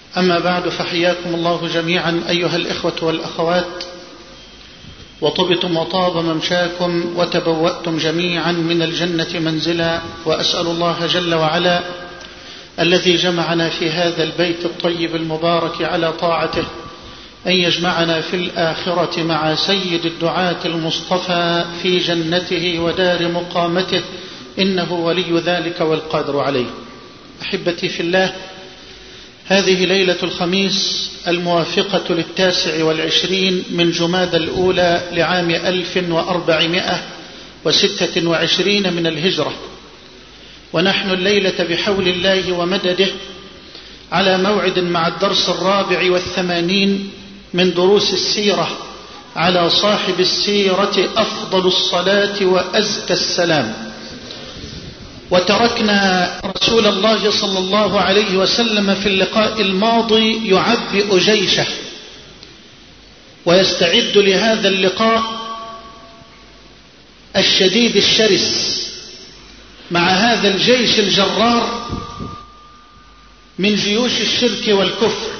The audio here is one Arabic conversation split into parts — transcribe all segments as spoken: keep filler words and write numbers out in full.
أما بعد، فحياكم الله جميعا أيها الإخوة والأخوات، وطبتم وطاب ممشاكم وتبوأتم جميعا من الجنة منزلا، وأسأل الله جل وعلا الذي جمعنا في هذا البيت الطيب المبارك على طاعته أن يجمعنا في الآخرة مع سيد الدعاة المصطفى في جنته ودار مقامته، إنه ولي ذلك والقادر عليه. أحبتي في الله، هذه ليلة الخميس الموافقة للتاسع والعشرين من جمادى الأولى لعام ألف وأربعمائة وستة وعشرين من الهجرة، ونحن الليلة بحول الله ومدده على موعد مع الدرس الرابع والثمانين من دروس السيرة على صاحب السيرة أفضل الصلاة وأزكى السلام. وتركنا رسول الله صلى الله عليه وسلم في اللقاء الماضي يعبئ جيشه ويستعد لهذا اللقاء الشديد الشرس مع هذا الجيش الجرار من جيوش الشرك والكفر.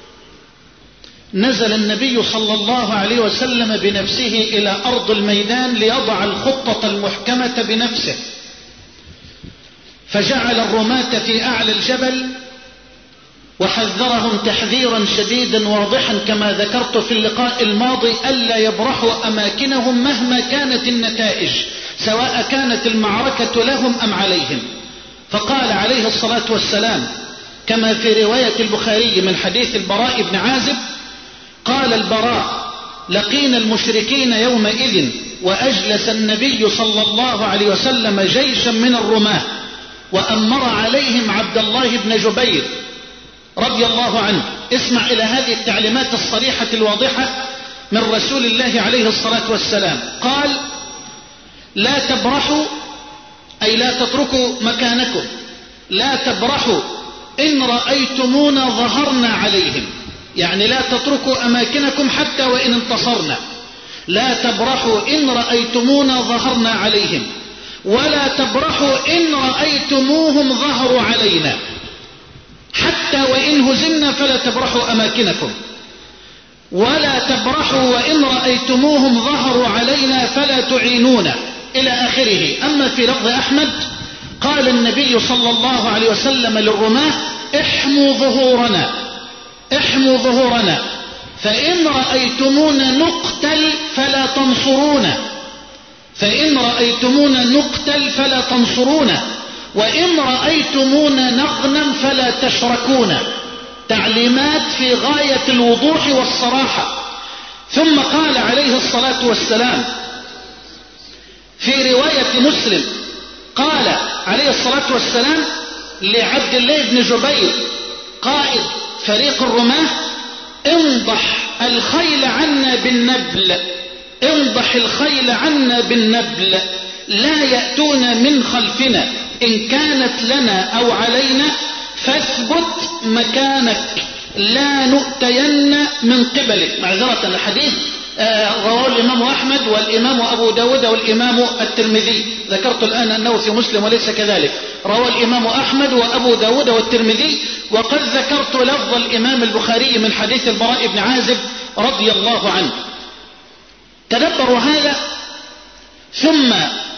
نزل النبي صلى الله عليه وسلم بنفسه إلى أرض الميدان ليضع الخطة المحكمة بنفسه، فجعل الرماة في أعلى الجبل وحذرهم تحذيرا شديدا واضحا كما ذكرت في اللقاء الماضي ألا يبرحوا أماكنهم مهما كانت النتائج، سواء كانت المعركة لهم أم عليهم. فقال عليه الصلاة والسلام كما في رواية البخاري من حديث البراء بن عازب قال البراء: لقينا المشركين يومئذ وأجلس النبي صلى الله عليه وسلم جيشا من الرماة وأمر عليهم عبد الله بن جبير رضي الله عنه. اسمع إلى هذه التعليمات الصريحة الواضحة من رسول الله عليه الصلاة والسلام. قال: لا تبرحوا، أي لا تتركوا مكانكم، لا تبرحوا إن رأيتمونا ظهرنا عليهم، يعني لا تتركوا أماكنكم حتى وإن انتصرنا. لا تبرحوا إن رأيتمونا ظهرنا عليهم، ولا تبرحوا إن رأيتموهم ظهروا علينا، حتى وإن هزمنا فلا تبرحوا أماكنكم، ولا تبرحوا وإن رأيتموهم ظهروا علينا فلا تعينونا، إلى آخره. أما في لفظ أحمد قال النبي صلى الله عليه وسلم للرماة: احموا ظهورنا، احموا ظهورنا، فإن رأيتمونا نقتل فلا تنصرونا، فإن رأيتمونا نقتل فلا تنصرونا، وإن رأيتمونا نغنم فلا تشركونا. تعليمات في غاية الوضوح والصراحة. ثم قال عليه الصلاة والسلام في رواية مسلم قال عليه الصلاة والسلام لعبد الله بن جبير قائد فريق الرماة: انضح الخيل عنا بالنبل، انضح الخيل عنا بالنبل، لا يأتون من خلفنا، إن كانت لنا أو علينا فاثبت مكانك، لا نؤتين من قبلك. معذرة، الحديث رواه الإمام أحمد والإمام أبو داود والإمام الترمذي. ذكرت الآن أنه في مسلم وليس كذلك، رواه الإمام أحمد وأبو داود والترمذي، وقد ذكرت لفظ الإمام البخاري من حديث البراء بن عازب رضي الله عنه. تدبروا هذا. ثم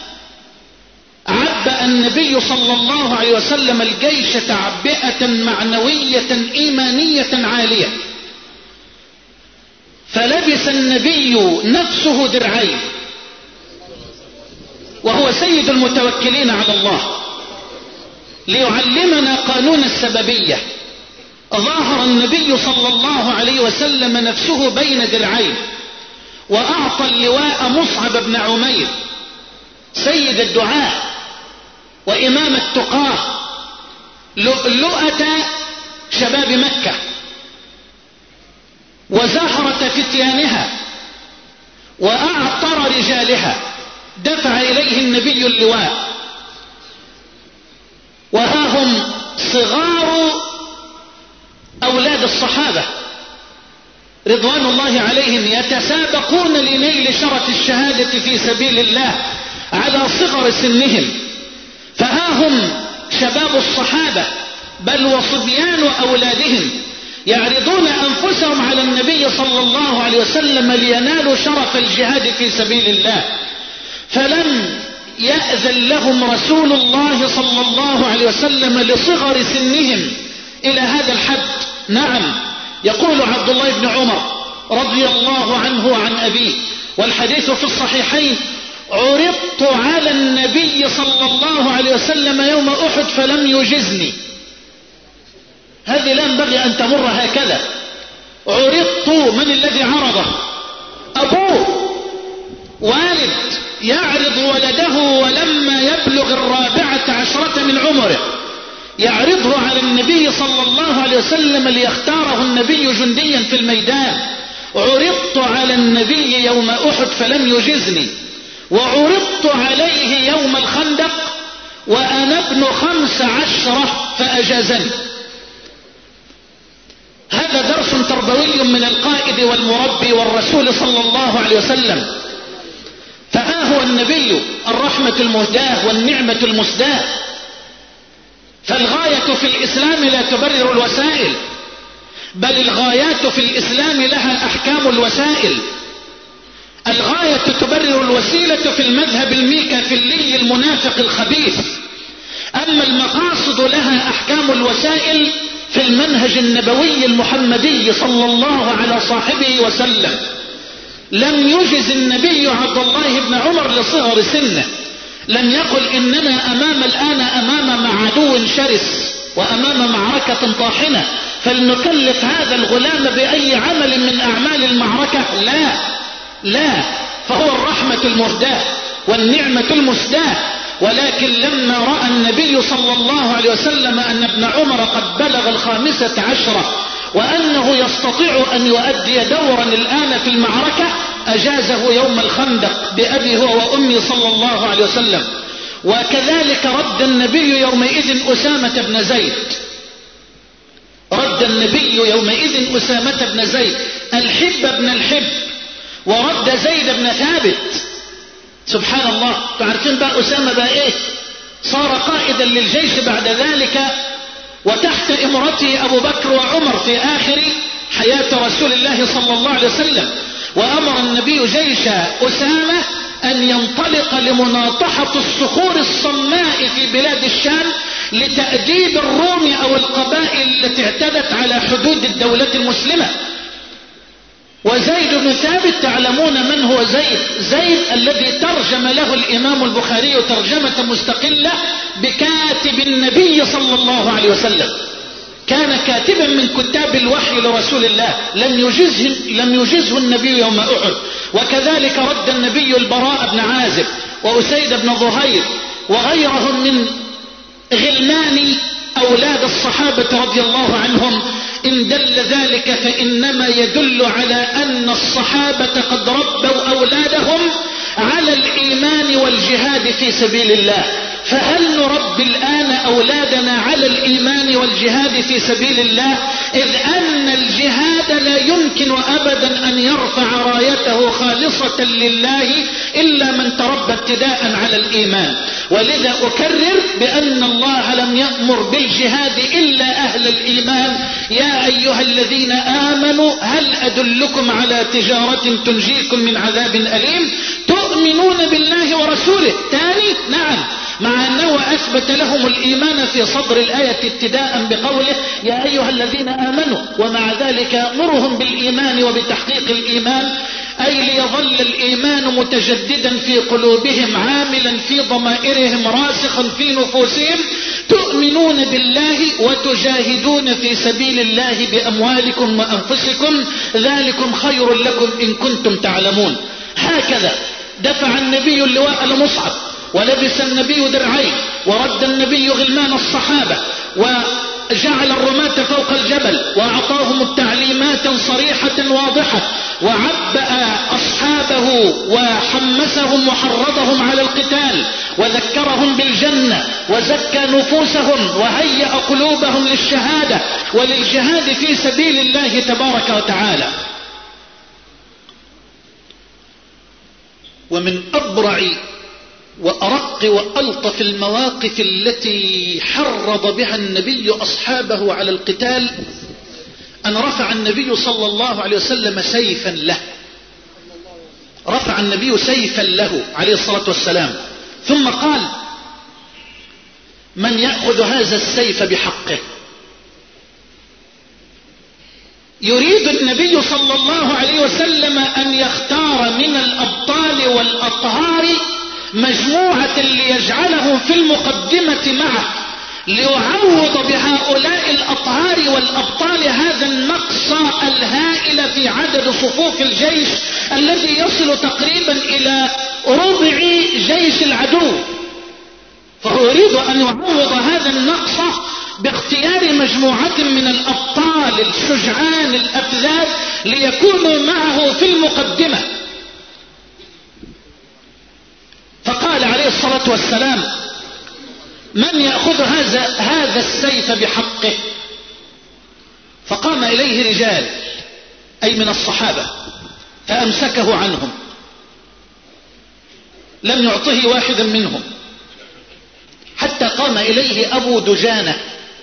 عبأ النبي صلى الله عليه وسلم الجيش تعبئة معنوية إيمانية عالية، فلبس النبي نفسه درعين، وهو سيد المتوكلين على الله، ليعلمنا قانون السببية. ظاهر النبي صلى الله عليه وسلم نفسه بين درعين، وأعطى اللواء مصعب بن عمير سيد الدعاء وإمام التقاة، لؤلؤة شباب مكة وزهرة فتيانها وأعطر رجالها. دفع إليه النبي اللواء، وها هم صغار أولاد الصحابة رضوان الله عليهم يتسابقون لنيل شرف الشهادة في سبيل الله على صغر سنهم. فها هم شباب الصحابة بل وصبيان أولادهم يعرضون أنفسهم على النبي صلى الله عليه وسلم لينالوا شرف الجهاد في سبيل الله، فلم يأذن لهم رسول الله صلى الله عليه وسلم لصغر سنهم إلى هذا الحد. نعم، يقول عبد الله بن عمر رضي الله عنه وعن أبيه، والحديث في الصحيحين: عرضت على النبي صلى الله عليه وسلم يوم أحد فلم يجزني. هذه لا ينبغي أن تمر هكذا. عرضت، من الذي عرضه؟ أبوه، والد يعرض ولده ولما يبلغ الرابعة عشرة من عمره يعرضه على النبي صلى الله عليه وسلم ليختاره النبي جنديا في الميدان. عرضت على النبي يوم أحد فلم يجزني، وعرضت عليه يوم الخندق وأنا ابن خمس عشرة فأجازني. هذا درس تربوي من القائد والمربي والرسول صلى الله عليه وسلم. فها هو النبي الرحمة المهداة والنعمة المسداة. فالغاية في الإسلام لا تبرر الوسائل، بل الغايات في الإسلام لها أحكام الوسائل. الغاية تبرر الوسيلة في المذهب الميكافيلي المنافق الخبيث، أما المقاصد لها أحكام الوسائل في المنهج النبوي المحمدي صلى الله على صاحبه وسلم. لم يجز النبي عبد الله بن عمر لصغر سنه، لم يقل إننا أمام الآن أمام عدو شرس وأمام معركة طاحنة فلنكلف هذا الغلام بأي عمل من أعمال المعركة. لا لا، فهو الرحمة المهداة والنعمة المسداة. ولكن لما رأى النبي صلى الله عليه وسلم أن ابن عمر قد بلغ الخامسة عشرة وأنه يستطيع أن يؤدي دورا الآن في المعركة أجازه يوم الخندق بأبي هو وأمي صلى الله عليه وسلم. وكذلك رد النبي يومئذ أسامة بن زيد، رد النبي يومئذ أسامة بن زيد الحب بن الحب، ورد زيد بن ثابت. سبحان الله، تعرفين بقى أسامة بقى إيه؟ صار قائدا للجيش بعد ذلك، وتحت إمرته أبو بكر وعمر في آخر حياة رسول الله صلى الله عليه وسلم. وأمر النبي جيش أسامة أن ينطلق لمناطحة الصخور الصماء في بلاد الشام لتأديب الروم أو القبائل التي اعتدت على حدود الدولة المسلمة. وزيد بن ثابت تعلمون من هو زيد؟ زيد الذي ترجم له الإمام البخاري ترجمة مستقلة بكاتب النبي صلى الله عليه وسلم، كان كاتبا من كتاب الوحي لرسول الله، لم يجزه, لم يجزه النبي يوم أحد. وكذلك رد النبي البراء بن عازب وأسيد بن ظهير وغيرهم من غلمان أولاد الصحابة رضي الله عنهم. إن دل ذلك فإنما يدل على أن الصحابة قد ربوا أولادهم على الإيمان والجهاد في سبيل الله. فهل نربي الآن أولادنا على الإيمان والجهاد في سبيل الله؟ إذ أن الجهاد لا يمكن أبدا أن يرفع رايته خالصة لله إلا من تربى ابتداء على الإيمان. ولذا أكرر بأن الله لم يأمر بالجهاد إلا أهل الإيمان. يا أيها الذين آمنوا هل أدلكم على تجارة تنجيكم من عذاب أليم تؤمنون بالله ورسوله؟ تاني نعم، مع أنه أثبت لهم الإيمان في صدر الآية ابتداء بقوله يا أيها الذين آمنوا، ومع ذلك يأمرهم بالإيمان وبتحقيق الإيمان، أي ليظل الإيمان متجددا في قلوبهم عاملا في ضمائرهم راسخا في نفوسهم. تؤمنون بالله وتجاهدون في سبيل الله بأموالكم وأنفسكم ذلكم خير لكم إن كنتم تعلمون. هكذا دفع النبي اللواء لمصعب، ولبس النبي درعين، ورد النبي غلمان الصحابة، وجعل الرماة فوق الجبل، وأعطاهم التعليمات صريحة واضحة، وعبأ أصحابه وحمسهم وحرضهم على القتال، وذكرهم بالجنة، وزكى نفوسهم، وهيأ قلوبهم للشهادة وللجهاد في سبيل الله تبارك وتعالى. ومن أبرع وأرق وألطف المواقف التي حرض بها النبي أصحابه على القتال أن رفع النبي صلى الله عليه وسلم سيفا له، رفع النبي سيفا له عليه الصلاة والسلام، ثم قال: من يأخذ هذا السيف بحقه؟ يريد النبي صلى الله عليه وسلم أن يختار من الأبطال والأطهار مجموعة ليجعلهم في المقدمة معه، ليعوض بهؤلاء الأطهار والأبطال هذا النقص الهائل في عدد صفوف الجيش الذي يصل تقريبا إلى ربع جيش العدو. فهو يريد أن يعوض هذا النقص باختيار مجموعة من الأبطال الشجعان الأفذاذ ليكونوا معه في المقدمة. فقال عليه الصلاة والسلام: من يأخذ هذا هذا السيف بحقه؟ فقام إليه رجال، أي من الصحابة، فأمسكه عنهم، لم يعطه واحدا منهم، حتى قام إليه أبو دجانة.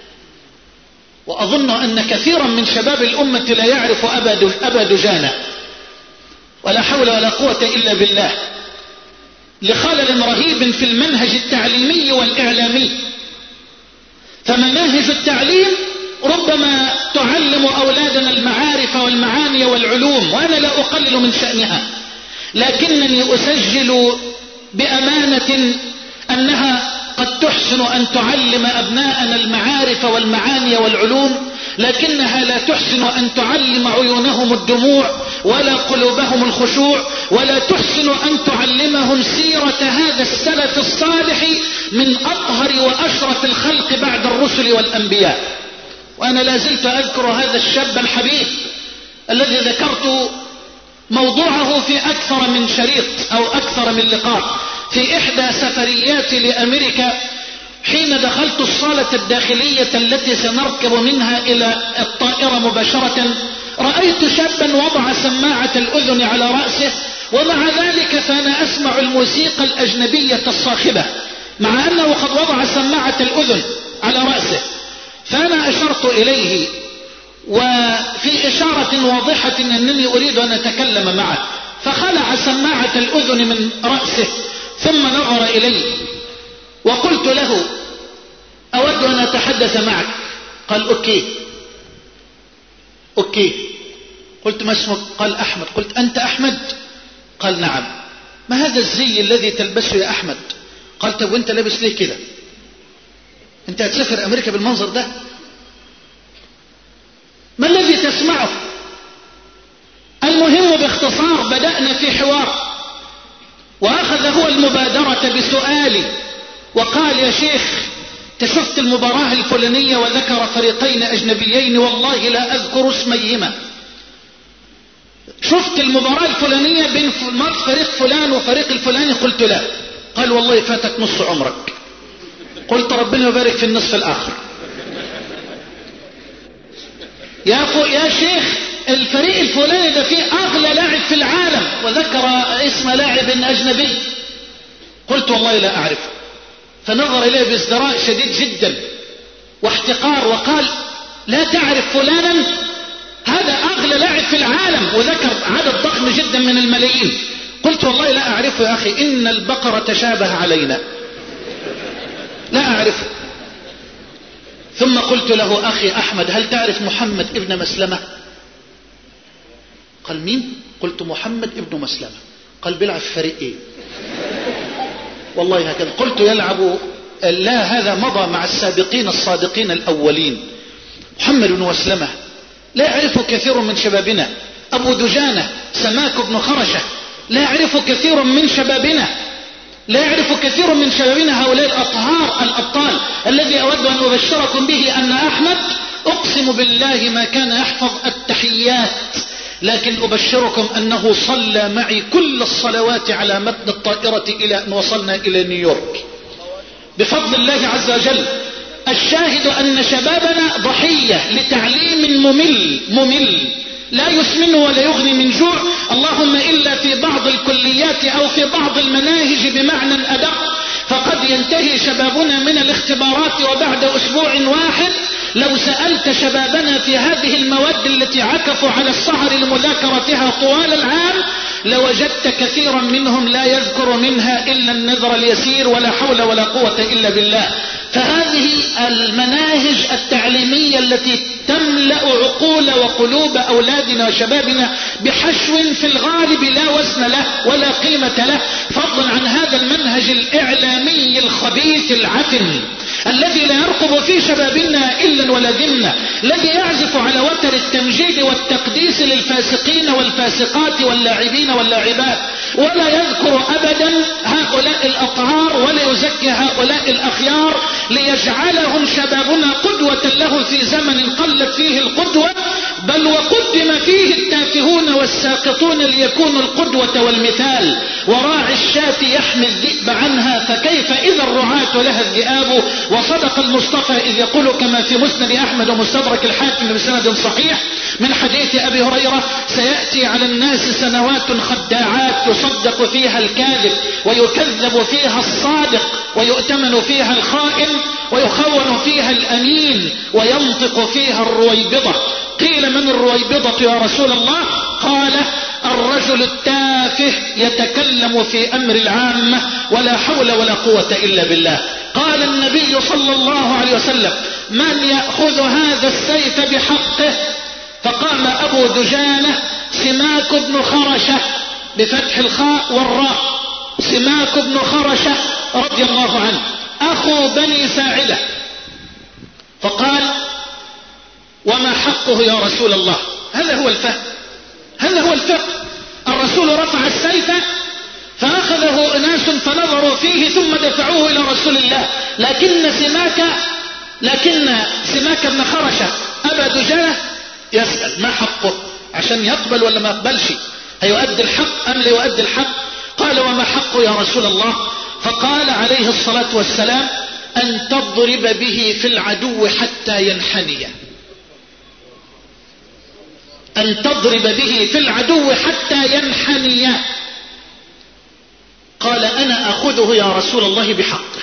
وأظن أن كثيرا من شباب الأمة لا يعرف أبا دجانة، ولا حول ولا قوة إلا بالله، لخلل رهيب في المنهج التعليمي والإعلامي. فمناهج التعليم ربما تعلم أولادنا المعارف والمعاني والعلوم، وأنا لا أقلل من شأنها، لكنني أسجل بأمانة أنها قد تحسن أن تعلم أبناءنا المعارف والمعاني والعلوم، لكنها لا تحسن أن تعلم عيونهم الدموع ولا قلوبهم الخشوع، ولا تحسن أن تعلمهم سيرة هذا السلف الصالح من أطهر وأشرف الخلق بعد الرسل والأنبياء. وأنا لا زلت أذكر هذا الشاب الحبيب الذي ذكرت موضوعه في أكثر من شريط أو أكثر من لقاء في إحدى سفرياتي لأمريكا، حين دخلت الصالة الداخلية التي سنركب منها إلى الطائرة مباشرة، رأيت شابا وضع سماعة الأذن على رأسه، ومع ذلك فأنا أسمع الموسيقى الأجنبية الصاخبة مع أنه قد وضع سماعة الأذن على رأسه. فأنا أشرت إليه، وفي إشارة واضحة أنني أريد أن أتكلم معه، فخلع سماعة الأذن من رأسه ثم نظر إلي، وقلت له: أود أن أتحدث معك. قال: أوكي أوكي. قلت: ما اسمك؟ قال: أحمد. قلت: أنت أحمد؟ قال: نعم. ما هذا الزي الذي تلبسه يا أحمد؟ قال: طب وانت لابس ليه كده؟ انت هتسافر أمريكا بالمنظر ده؟ ما الذي تسمعه؟ المهم باختصار بدأنا في حوار، وأخذ هو المبادرة بسؤالي وقال: يا شيخ، تشفت المباراة الفلانية؟ وذكر فريقين أجنبيين والله لا أذكر اسميهما. شفت المباراة الفلانية بين فريق فلان وفريق الفلاني؟ قلت: لا. قال: والله فاتك نص عمرك. قلت: ربنا يبارك في النصف الآخر. يا يا شيخ، الفريق الفلاني ده فيه أغلى لاعب في العالم، وذكر اسم لاعب أجنبي. قلت: والله لا أعرفه. فنظر إليه بازدراء شديد جدا واحتقار وقال: لا تعرف فلانا؟ هذا أغلى لاعب في العالم، وذكر عدد ضخم جدا من الملايين. قلت: والله لا أعرفه يا أخي، إن البقرة تشابه علينا، لا أعرفه. ثم قلت له: أخي أحمد، هل تعرف محمد ابن مسلمة؟ قال: مين؟ قلت: محمد ابن مسلمة. قال: بيلعب في فريق ايه؟ والله هكذا. قلت: يلعب، لا، هذا مضى مع السابقين الصادقين الأولين. محمد بن مسلمة لا يعرفه كثير من شبابنا. أبو دجانة سماك بن خرشة لا يعرفه كثير من شبابنا، لا يعرف كثير من شبابنا هؤلاء الأطهار الأبطال الذي أود أن أبشركم به أن أحمد أقسم بالله ما كان يحفظ التحيات، لكن أبشركم أنه صلى معي كل الصلوات على متن الطائرة إلى أن وصلنا إلى نيويورك بفضل الله عز وجل. الشاهد أن شبابنا ضحية لتعليم ممل ممل لا يسمن ولا يغني من جوع، اللهم إلا في بعض الكليات أو في بعض المناهج بمعنى أدق، فقد ينتهي شبابنا من الاختبارات وبعد أسبوع واحد لو سألت شبابنا في هذه المواد التي عكفوا على السهر لمذاكرتها طوال العام لوجدت كثيرا منهم لا يذكر منها إلا النذر اليسير ولا حول ولا قوة إلا بالله. فهذه المناهج التعليمية التي تملأ عقول وقلوب أولادنا وشبابنا بحشو في الغالب لا وزن له ولا قيمة له، فضلا عن هذا المنهج الإعلامي الخبيث العفن الذي لا يرقب في شبابنا إلا ولا ذمة، الذي يعزف على وتر التمجيد والتقديس للفاسقين والفاسقات واللاعبين واللاعبات، ولا يذكر أبدا هؤلاء الأطهار ولا يزكي هؤلاء الأخيار ليجعلهم شبابنا قدوة له في زمن قلت فيه القدوة، بل وقدم فيه التافهون والساقطون ليكونوا القدوة والمثال. وراعي الشاة يحمي الذئب عنها فكيف إذا الرعاة لها الذئاب. وصدق المصطفى إذ يقول كما في مسند أحمد ومستدرك الحاكم بسند صحيح من حديث أبي هريرة: سيأتي على الناس سنوات خداعات يصدق فيها الكاذب ويكذب فيها الصادق ويؤتمن فيها الخائن ويخون فيها الأمين وينطق فيها الرويبضة. قيل: من الرويبضة يا رسول الله؟ قال: الرجل التافه يتكلم في أمر العامة ولا حول ولا قوة إلا بالله. قال النبي صلى الله عليه وسلم: من يأخذ هذا السيف بحقه؟ فقام أبو دجانة سماك بن خرشة بفتح الخاء والراء، سماك بن خرشة رضي الله عنه أخو بني ساعدة، فقال: وما حقه يا رسول الله؟ هذا هو الفهم، هذا هو الفقه. الرسول رفع السيف فأخذه أناس فنظروا فيه ثم دفعوه إلى رسول الله، لكن سماك لكن سماك بن خرشة أبا دجانة يسأل: ما حقه؟ عشان يقبل ولا ما يقبلش، هيؤدي الحق أم لا يؤدي الحق؟ قال: وما حقه يا رسول الله؟ فقال عليه الصلاة والسلام: أن تضرب به في العدو حتى ينحني، أن تضرب به في العدو حتى ينحني. قال: أنا أخذه يا رسول الله بحقه،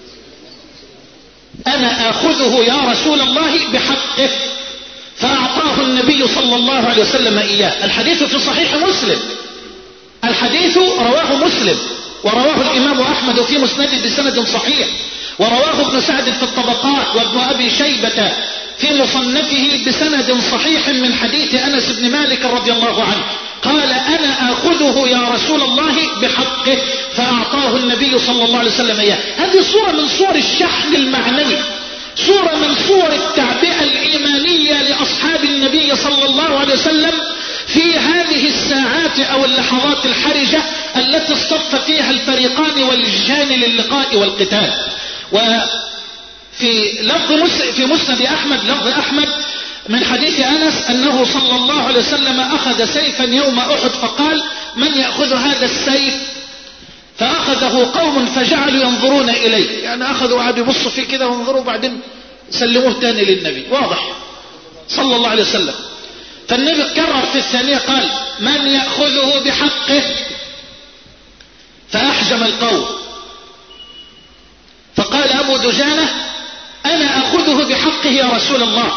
أنا أخذه يا رسول الله بحقه. فأعطاه النبي صلى الله عليه وسلم إياه. الحديث في صحيح مسلم، الحديث رواه مسلم ورواه الإمام أحمد في مسنده بسند صحيح، ورواه ابن سعد في الطبقات وابن أبي شيبة في مصنفه بسند صحيح من حديث أنس بن مالك رضي الله عنه. قال: أنا أخذه يا رسول الله بحقه، فأعطاه النبي صلى الله عليه وسلم إياه. هذه صورة من صور الشحن المعنوي، صورة من صور التعبئة الإيمانية لأصحاب النبي صلى الله عليه وسلم في هذه الساعات أو اللحظات الحرجة التي اصطف فيها الفريقان والجيشان للقاء والقتال. وفي لفظ مسلم في مسند أحمد، لفظ أحمد من حديث أنس أنه صلى الله عليه وسلم أخذ سيفا يوم أحد فقال: من يأخذ هذا السيف؟ فأخذه قوم فجعلوا ينظرون إليه، يعني أخذوا وقعدوا يبصوا فيه كده وانظروا بعدين سلموه تاني للنبي، واضح صلى الله عليه وسلم. فالنبي كرر في الثانية قال: من يأخذه بحقه؟ فأحجم القوم، فقال أبو دجانة: أنا أخذه بحقه يا رسول الله.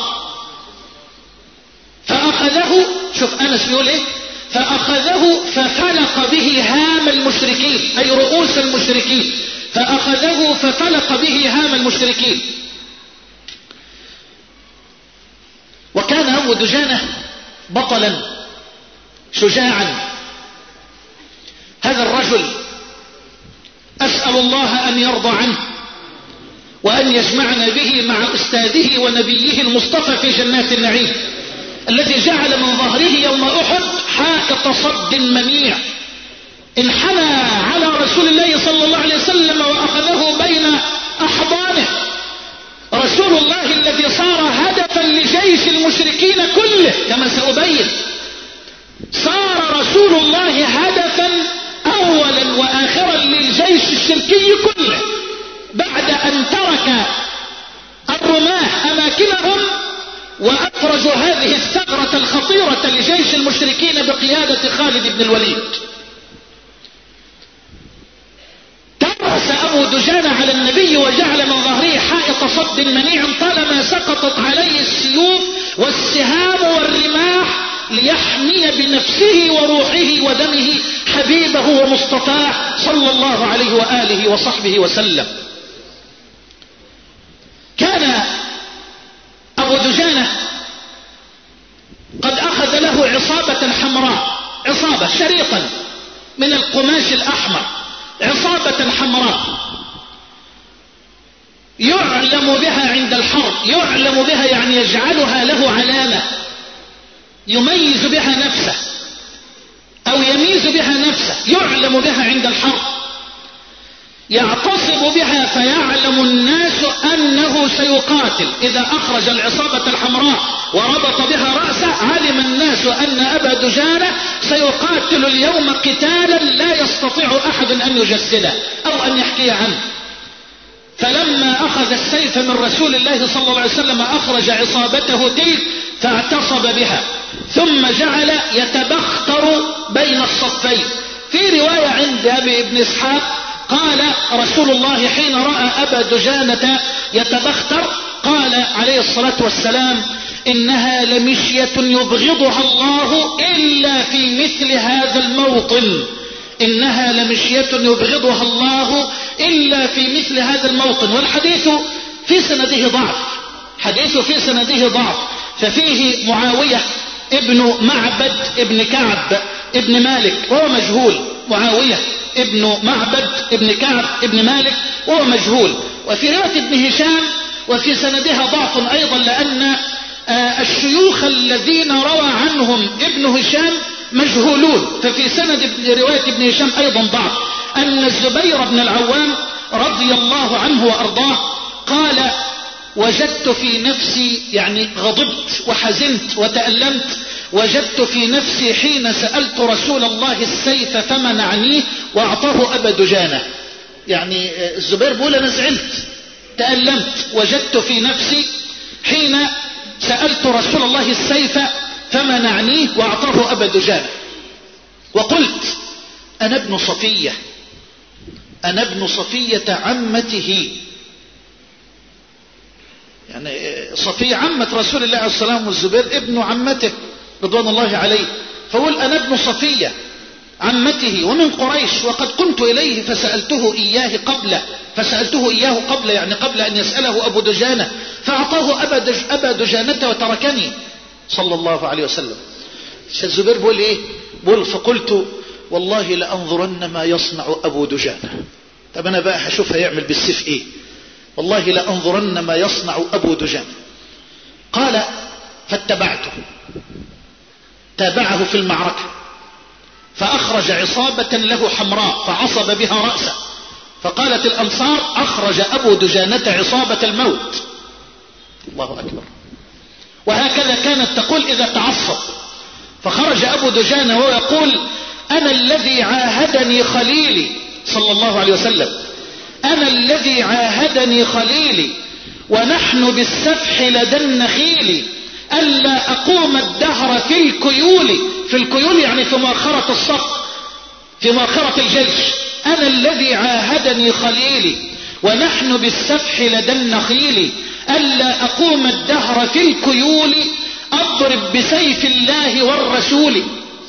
فأخذه، شوف أنس بيقول إيه، فأخذه ففلق به هام المشركين، أي رؤوس المشركين، فأخذه ففلق به هام المشركين. وكان أبو دجانة بطلا شجاعا. هذا الرجل أسأل الله أن يرضى عنه وأن يجمعنا به مع أستاذه ونبيه المصطفى في جنات النعيم، الذي جعل من ظهره يوم أحد حائط صد منيع، انحنى على رسول الله صلى الله عليه وسلم وأخذه بين أحضانه. رسول الله الذي صار هدفا لجيش المشركين كله، كما سأبين، صار رسول الله هدفا أولا وآخرا للجيش الشركي كله بعد أن ترك الرماة أماكنهم وأفرزوا هذه الثغرة الخطيرة لجيش المشركين بقيادة خالد بن الوليد. ترس أبو دجانة على النبي وجعل من ظهره حائط صد منيع طالما سقطت عليه السيوف والسهام والرماح ليحمي بنفسه وروحه ودمه حبيبه ومصطفاه صلى الله عليه وآله وصحبه وسلم. كان أبو دجانة قد أخذ له عصابة حمراء، عصابة شريطا من القماش الأحمر، عصابة حمراء يعلم بها عند الحرب، يعلم بها يعني يجعلها له علامة يميز بها نفسه أو يميز بها نفسه، يعلم بها عند الحرب، يعتصب بها فيعلم الناس أنه سيقاتل. إذا أخرج العصابة الحمراء وربط بها رأسه علم الناس أن أبا دجانة سيقاتل اليوم قتالا لا يستطيع أحد أن يجسده أو أن يحكي عنه. فلما أخذ السيف من رسول الله صلى الله عليه وسلم أخرج عصابته تلك فاعتصب بها، ثم جعل يتبختر بين الصفين. في رواية عند أبي ابن إسحاق قال رسول الله حين رأى أبا دجانة يتبختر قال عليه الصلاة والسلام: إنها لمشية يبغضها الله إلا في مثل هذا الموطن، إنها لمشية يبغضها الله إلا في مثل هذا الموطن. والحديث في سنده ضعف، حديث في سنده ضعف، ففيه معاوية ابن معبد ابن كعب ابن مالك وهو مجهول، معاوية ابن معبد ابن كعب ابن مالك وهو مجهول. وفي رواية ابن هشام وفي سندها ضعف أيضا، لأن الشيوخ الذين روى عنهم ابن هشام مجهولون، ففي سند رواية ابن هشام أيضا ضعف. أن الزبير بن العوام رضي الله عنه وأرضاه قال: وجدت في نفسي، يعني غضبت وحزنت وتألمت، وجدت في نفسي حين سألت رسول الله السيف فمنعنيه وأعطاه أبا دجانة. يعني الزبير بيقول أنا زعلت تألمت، وجدت في نفسي حين سألت رسول الله السيف فمنعنيه وأعطاه أبا دجانة، وقلت أنا ابن صفية، أنا ابن صفية عمته، يعني صفية عمة رسول الله عليه الصلاة والسلام، والزبير ابن عمته رضوان الله عليه، فقول أنا ابن صفية عمته ومن قريش، وقد قمت إليه فسألته إياه قبل فسألته إياه قبل يعني قبل أن يسأله أبو دجانة، فأعطاه أبا, دج أبا دجانة وتركني صلى الله عليه وسلم. الزبير بيقول إيه؟ بيقول فقلت والله لأنظرن ما يصنع أبو دجانة. طب أنا بقى هشوف هيعمل بالسيف إيه، والله لأنظرن ما يصنع أبو دجانة. قال فاتبعته، تابعه في المعركة، فأخرج عصابة له حمراء فعصب بها رأسه، فقالت الأنصار أخرج أبو دجانة عصابة الموت. الله أكبر. وهكذا كانت تقول إذا تعصب. فخرج أبو دجانة وهو يقول أنا الذي عاهدني خليلي صلى الله عليه وسلم، أنا الذي عاهدني خليلي ونحن بالسفح لدى النخيل ألا أقوم الدهر في الكيول، في الكيول يعني في مؤخرة الصف، في مؤخرة الجيش. أنا الذي عاهدني خليلي ونحن بالسفح لدى النخيل ألا أقوم الدهر في الكيول أضرب بسيف الله والرسول.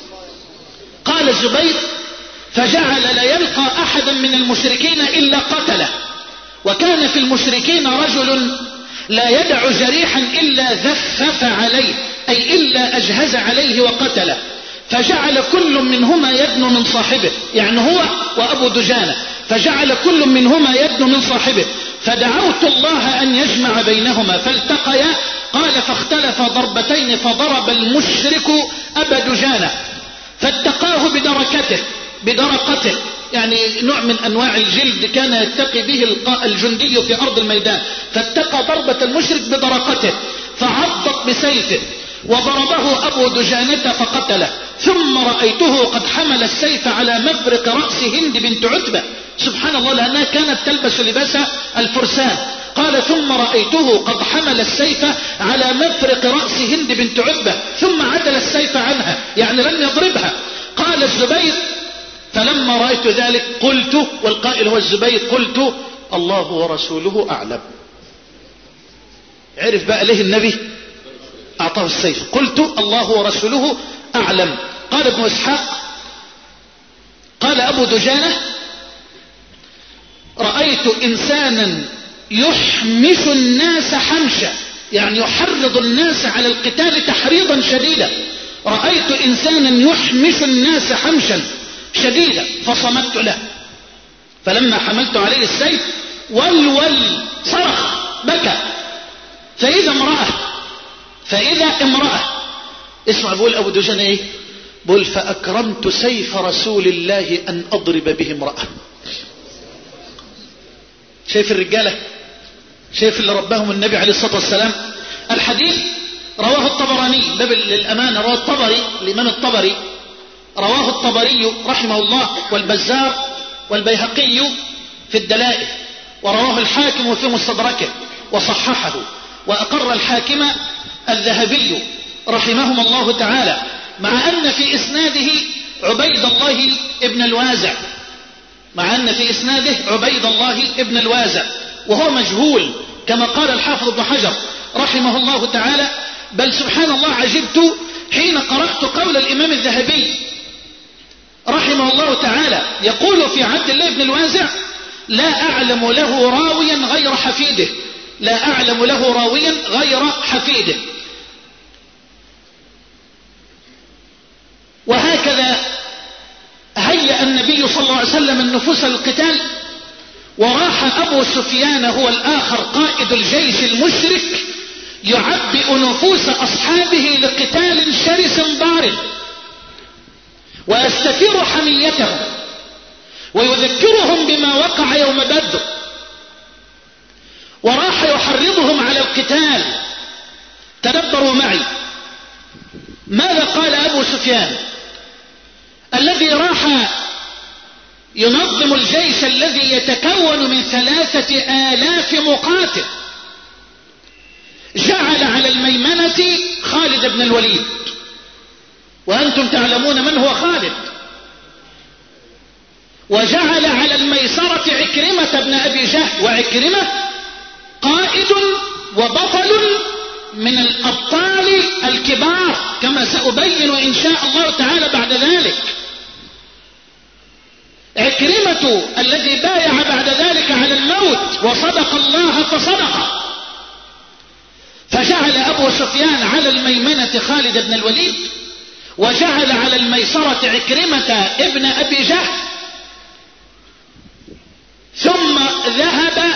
قال الزبير فجعل لا يلقى أحدا من المشركين إلا قتله، وكان في المشركين رجل لا يدع جريحا إلا ذفف عليه، أي إلا أجهز عليه وقتله، فجعل كل منهما يدنو من صاحبه، يعني هو وأبو دجانة، فجعل كل منهما يدنو من صاحبه، فدعوت الله أن يجمع بينهما فالتقيا. قال فاختلف ضربتين فضرب المشرك أبا دجانة فاتقاه بدركته بدرقته، يعني نوع من أنواع الجلد كان يتقي به الجندي في أرض الميدان، فاتقى ضربة المشرك بدرقته فعضت بسيفه وضربه أبو دجانة فقتله. ثم رأيته قد حمل السيف على مفرق رأس هند بنت عتبة، سبحان الله، لأنها كانت تلبس لباس الفرسان. قال ثم رأيته قد حمل السيف على مفرق رأس هند بنت عتبة ثم عدل السيف عنها، يعني لم يضربها. قال الزبير فلما رأيت ذلك قلت، والقائل هو الزبير، قلت الله ورسوله أعلم. عرف بقى ليه النبي أعطاه السيف. قلت الله ورسوله أعلم. قال ابن إسحاق قال أبو دجانة رأيت إنسانا يحمس الناس حمشا، يعني يحرض الناس على القتال تحريضا شديدا. رأيت إنسانا يحمس الناس حمشا شديدا فصمت له، فلما حملت عليه السيف ولول صرخ بكى، فإذا امرأة فإذا امرأة اسمع بقول أبو دجانة إيه؟ بقول فأكرمت سيف رسول الله أن أضرب به امرأة. شايف الرجالة، شايف اللي رباهم النبي عليه الصلاة والسلام. الحديث رواه الطبراني، باب للأمانة رواه الطبري، الإمام الطبري رواه الطبري رحمه الله، والبزار والبيهقي في الدلائل، ورواه الحاكم في مستدركه وصححه، وأقر الحاكم الذهبي رحمهم الله تعالى، مع أن في إسناده عبيد الله ابن الوازع مع أن في إسناده عبيد الله ابن الوازع وهو مجهول كما قال الحافظ ابن حجر رحمه الله تعالى. بل سبحان الله عجبت حين قرأت قول الإمام الذهبي رحمه الله تعالى يقول في عبد الله بن الوازع لا أعلم له راويا غير حفيده، لا أعلم له راويا غير حفيده. وهكذا هيأ النبي صلى الله عليه وسلم النفوس للقتال، وراح أبو سفيان هو الآخر قائد الجيش المشرك يعبئ نفوس أصحابه لقتال شرس بارد، ويستثير حميتهم ويذكرهم بما وقع يوم بدر، وراح يحرضهم على القتال. تدبروا معي ماذا قال أبو سفيان الذي راح ينظم الجيش الذي يتكون من ثلاثة آلاف مقاتل. جعل على الميمنة خالد بن الوليد، وأنتم تعلمون من هو خالد، وجعل على الميسرة عكرمة بن أبي جهل، وعكرمة قائد وبطل من الأبطال الكبار كما سأبين إن شاء الله تعالى بعد ذلك. عكرمة الذي بايع بعد ذلك على الموت وصدق الله فصدق. فجعل أبو سفيان على الميمنة خالد بن الوليد، وجعل على الميسرة عكرمة ابن أبي جهل، ثم ذهب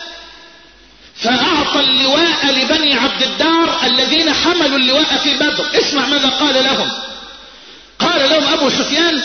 فأعطى اللواء لبني عبد الدار الذين حملوا اللواء في بدر. اسمع ماذا قال لهم. قال لهم أبو سفيان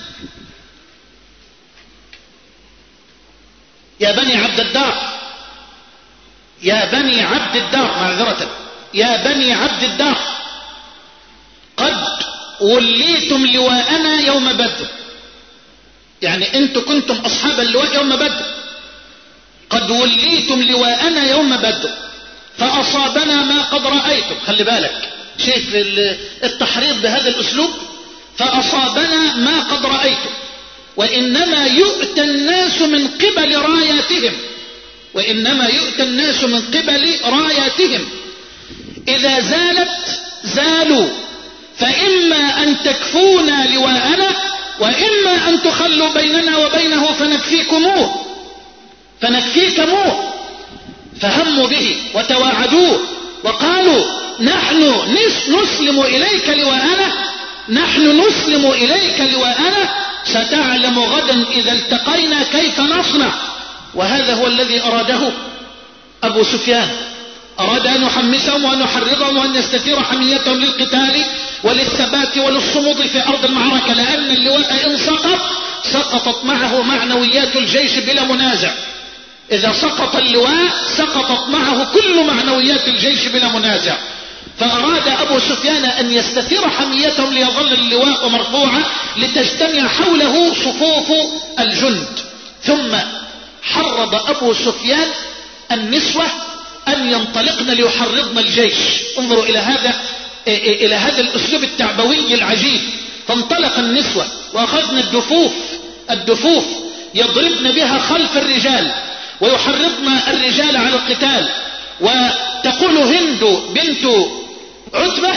يا بني عبد الدار يا بني عبد الدار معذرة يا بني عبد الدار قد وليتم لواءنا يوم بدر، يعني انتم كنتم أصحاب اللواء يوم بدر، قد وليتم لواءنا يوم بدر فأصابنا ما قد رأيتم. خلي بالك شايف التحريض بهذا الأسلوب، فأصابنا ما قد رأيتم، وإنما يؤتى الناس من قبل راياتهم وإنما يؤتى الناس من قبل راياتهم إذا زالت زالوا، فإما أن تكفونا لواءنا وإما أن تخلوا بيننا وبينه فنكفيكموه فنكفيكموه. فهموا به وتواعدوه وقالوا نحن نسلم إليك لواءنا نحن نسلم إليك لواءنا ستعلم غدا إذا التقينا كيف نصنع. وهذا هو الذي أراده أبو سفيان، أراد أن يحمسهم وأن يحرضهم وأن يستثير حميتهم للقتال وللثبات وللصمود في أرض المعركة، لأن اللواء إن سقط سقطت معه معنويات الجيش بلا منازع. إذا سقط اللواء سقطت معه كل معنويات الجيش بلا منازع. فأراد أبو سفيان أن يستثير حميتهم ليظل اللواء مرفوعا لتجتمع حوله صفوف الجند. ثم حرض أبو سفيان النسوة أن ينطلقن ليحرضن الجيش. انظروا إلى هذا إلى هذا الأسلوب التعبوي العجيب. فانطلق النسوة وأخذن الدفوف الدفوف يضربن بها خلف الرجال ويحرضن الرجال على القتال. وتقول هند بنت عتبة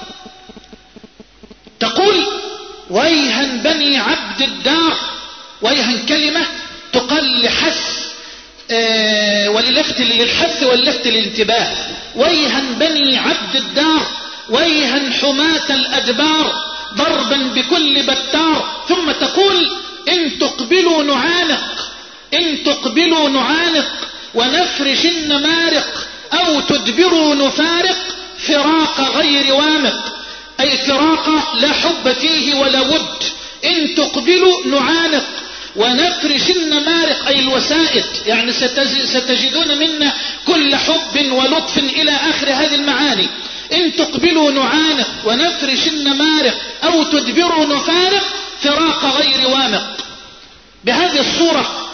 تقول ويها بني عبد الدار، ويها كلمة تقال لحث آه وللفت للحث واللفت للانتباه. ويها بني عبد الدار، ويها حماة الأدبار، ضربا بكل بتار. ثم تقول إن تقبلوا نعانق، إن تقبلوا نعانق ونفرش النمارق، أو تدبروا نفارق فراق غير وامق، أي فراق لا حب فيه ولا ود. إن تقبلوا نعانق ونفرش النمارق أي الوسائد، يعني ستجدون منا كل حب ولطف إلى آخر هذه المعاني. إن تقبلوا نعانق ونفرش النمارق أو تدبروا نفارق فراق غير وامق. بهذه الصورة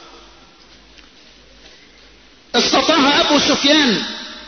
استطاع أبو سفيان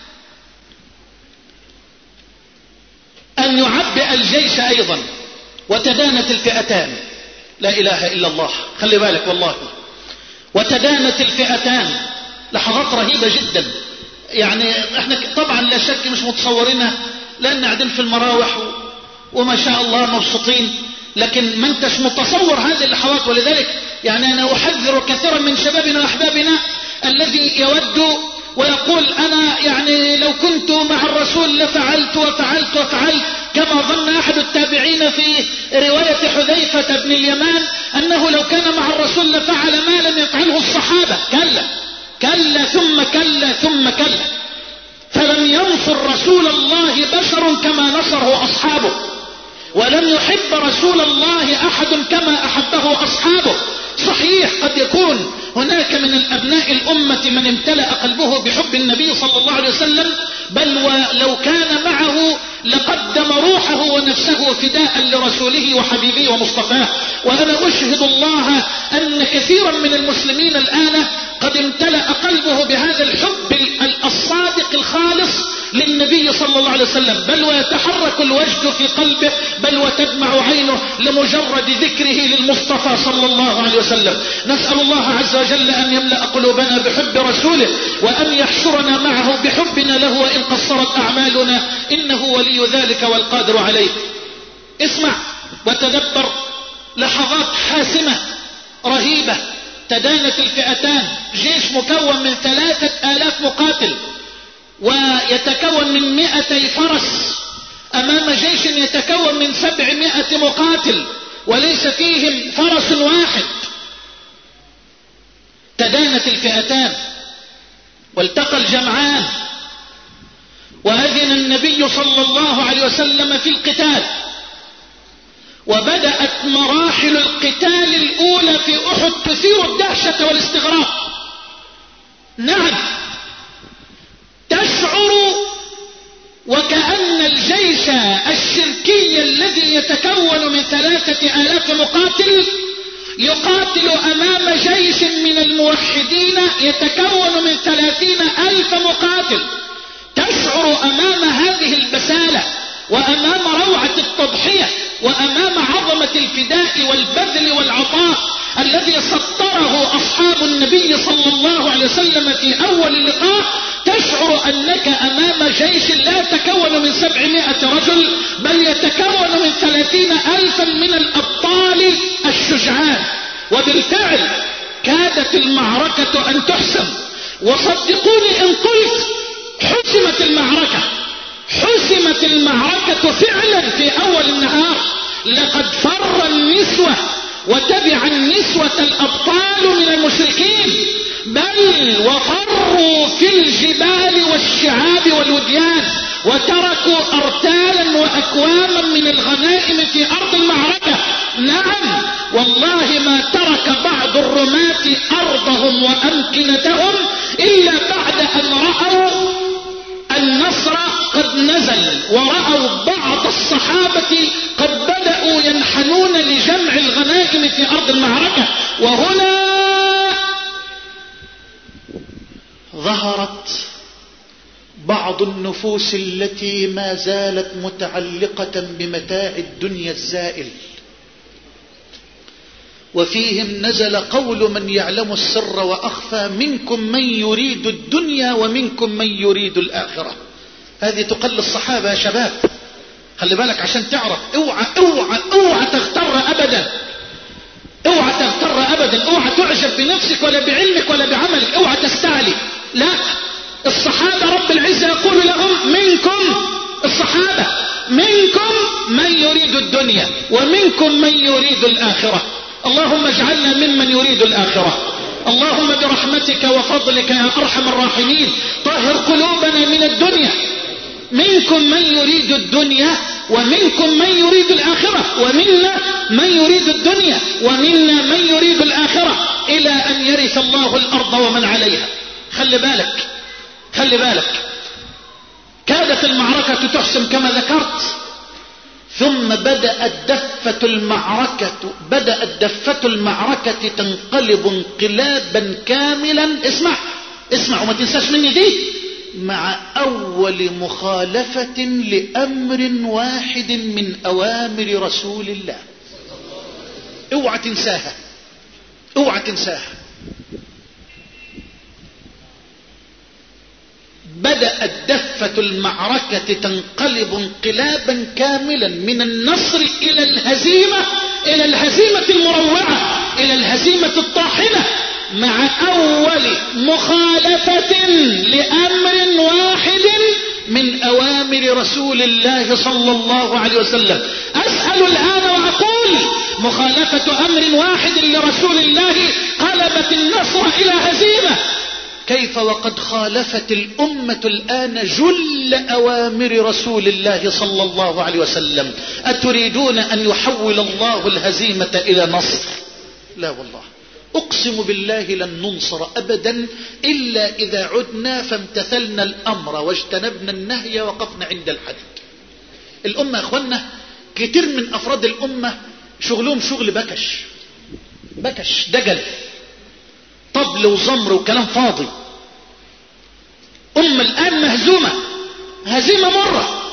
أن يعبئ الجيش أيضا، وتدانت الفئتان. لا إله إلا الله، خلي بالك والله. وتدانت الفئتان، لحظات رهيبة جدا. يعني احنا طبعا لا شك مش متصورينها، لأن قاعدين في المراوح وما شاء الله مبسوطين، لكن ما انتش متصور هذه اللحظات. ولذلك يعني أنا أحذر كثيرا من شبابنا وأحبابنا الذي يود ويقول أنا يعني لو كنت مع الرسول لفعلت وفعلت وفعلت، كما ظن أحد التابعين في رواية حذيفة بن اليمان أنه لو كان مع الرسول لفعل ما لم يفعله الصحابة. كلا كلا ثم كلا ثم كلا، فلم ينصر رسول الله بشر كما نصره أصحابه، ولم يحب رسول الله أحد كما أحبه أصحابه. صحيح قد يكون هناك من الأبناء الأمة من امتلأ قلبه بحب النبي صلى الله عليه وسلم، بل ولو كان معه لقدم روحه ونفسه فداء لرسوله وحبيبه ومصطفاه. وأنا أشهد الله أن كثيرا من المسلمين الآن قد امتلأ قلبه بهذا الحب الصادق الخالص للنبي صلى الله عليه وسلم، بل ويتحرك الوجد في قلبه، بل وتدمع عينه لمجرد ذكره للمصطفى صلى الله عليه وسلم. نسأل الله عز وجل أن يملأ قلوبنا بحب رسوله، وأن يحشرنا معه بحبنا له وإن قصرت أعمالنا، إنه ولي ذلك والقادر عليه. اسمع وتدبر لحظات حاسمة رهيبة. تدانت الفئتان، جيش مكون من ثلاثة آلاف مقاتل ويتكون من مئتي فرس أمام جيش يتكون من سبعمائة مقاتل وليس فيهم فرس واحد. تدانت الفئتان والتقى الجمعان، وأذن النبي صلى الله عليه وسلم في القتال. وبدأت مراحل القتال الأولى في أحد تثير الدهشة والاستغراب. نعم، تشعر وكأن الجيش الشركي الذي يتكون من ثلاثة آلاف مقاتل يقاتل أمام جيش من الموحدين يتكون من ثلاثين ألف مقاتل. تشعر أمام هذه البسالة وأمام روعة التضحية وأمام عظمة الفداء والبذل والعطاء الذي سطره أصحاب النبي صلى الله عليه وسلم في أول اللقاء، تشعر أنك أمام جيش لا يتكون من سبعمائة رجل، بل يتكون من ثلاثين ألفا من الأبطال الشجعان. وبالفعل كادت المعركة أن تحسم، وصدقوني إن قلت حسمت المعركة، حسمت المعركة فعلا في أول النهار. لقد فر النسوة وتبع النسوة الأبطال من المشركين، بل وفروا في الجبال والشعاب والوديان، وتركوا أرتالا وأكواما من الغنائم في أرض المعركة. نعم والله ما ترك بعض الرماة أرضهم وأمكنتهم إلا بعد أن رأوا النصر قد نزل، ورأوا بعض الصحابة قد بدأوا ينحنون لجمع الغنائم في أرض المعركة. وهنا ظهرت بعض النفوس التي ما زالت متعلقة بمتاع الدنيا الزائل، وفيهم نزل قول من يعلم السر وأخفى منكم من يريد الدنيا ومنكم من يريد الآخرة. هذه تقل الصحابة يا شباب، خلي بالك عشان تعرف. اوعى اوعى اوعى تغتر أبدا، اوعى تغتر أبدا، اوعى تعجب بنفسك ولا بعلمك ولا بعملك، اوعى تستعلي. لا، الصحابة رب العزة يقول لهم منكم، الصحابة منكم من يريد الدنيا ومنكم من يريد الآخرة. اللهم اجعلنا ممن يريد الآخرة. اللهم برحمتك وفضلك يا أرحم الراحمين طهر قلوبنا من الدنيا. منكم من يريد الدنيا ومنكم من يريد الآخرة، ومنا من يريد الدنيا ومنا من يريد الآخرة، إلى أن يرث الله الأرض ومن عليها. خلي بالك خلي بالك، كادت المعركة تحسم كما ذكرت، ثم بدأت دفة المعركة بدأت دفة المعركة تنقلب انقلابا كاملا. اسمع اسمع وما تنساش مني دي، مع أول مخالفة لأمر واحد من أوامر رسول الله. اوعى تنساها، اوعى تنساها. بدأت دفة المعركة تنقلب انقلابا كاملا من النصر إلى الهزيمة، إلى الهزيمة المروعة، إلى الهزيمة الطاحنة، مع أول مخالفة لأمر واحد من أوامر رسول الله صلى الله عليه وسلم. أسأل الآن وأقول: مخالفة أمر واحد لرسول الله قلبت النصر إلى هزيمة، كيف وقد خالفت الأمة الآن جل أوامر رسول الله صلى الله عليه وسلم؟ أتريدون أن يحول الله الهزيمة إلى نصر؟ لا والله، أقسم بالله لن ننصر أبدا إلا إذا عدنا فامتثلنا الأمر واجتنبنا النهي وقفنا عند الحد. الأمة يا أخوانا كتير من أفراد الأمة شغلهم شغل بكش بكش دجل، طبل وزمر وكلام فاضي. أمة الآن مهزومة هزيمة مرة.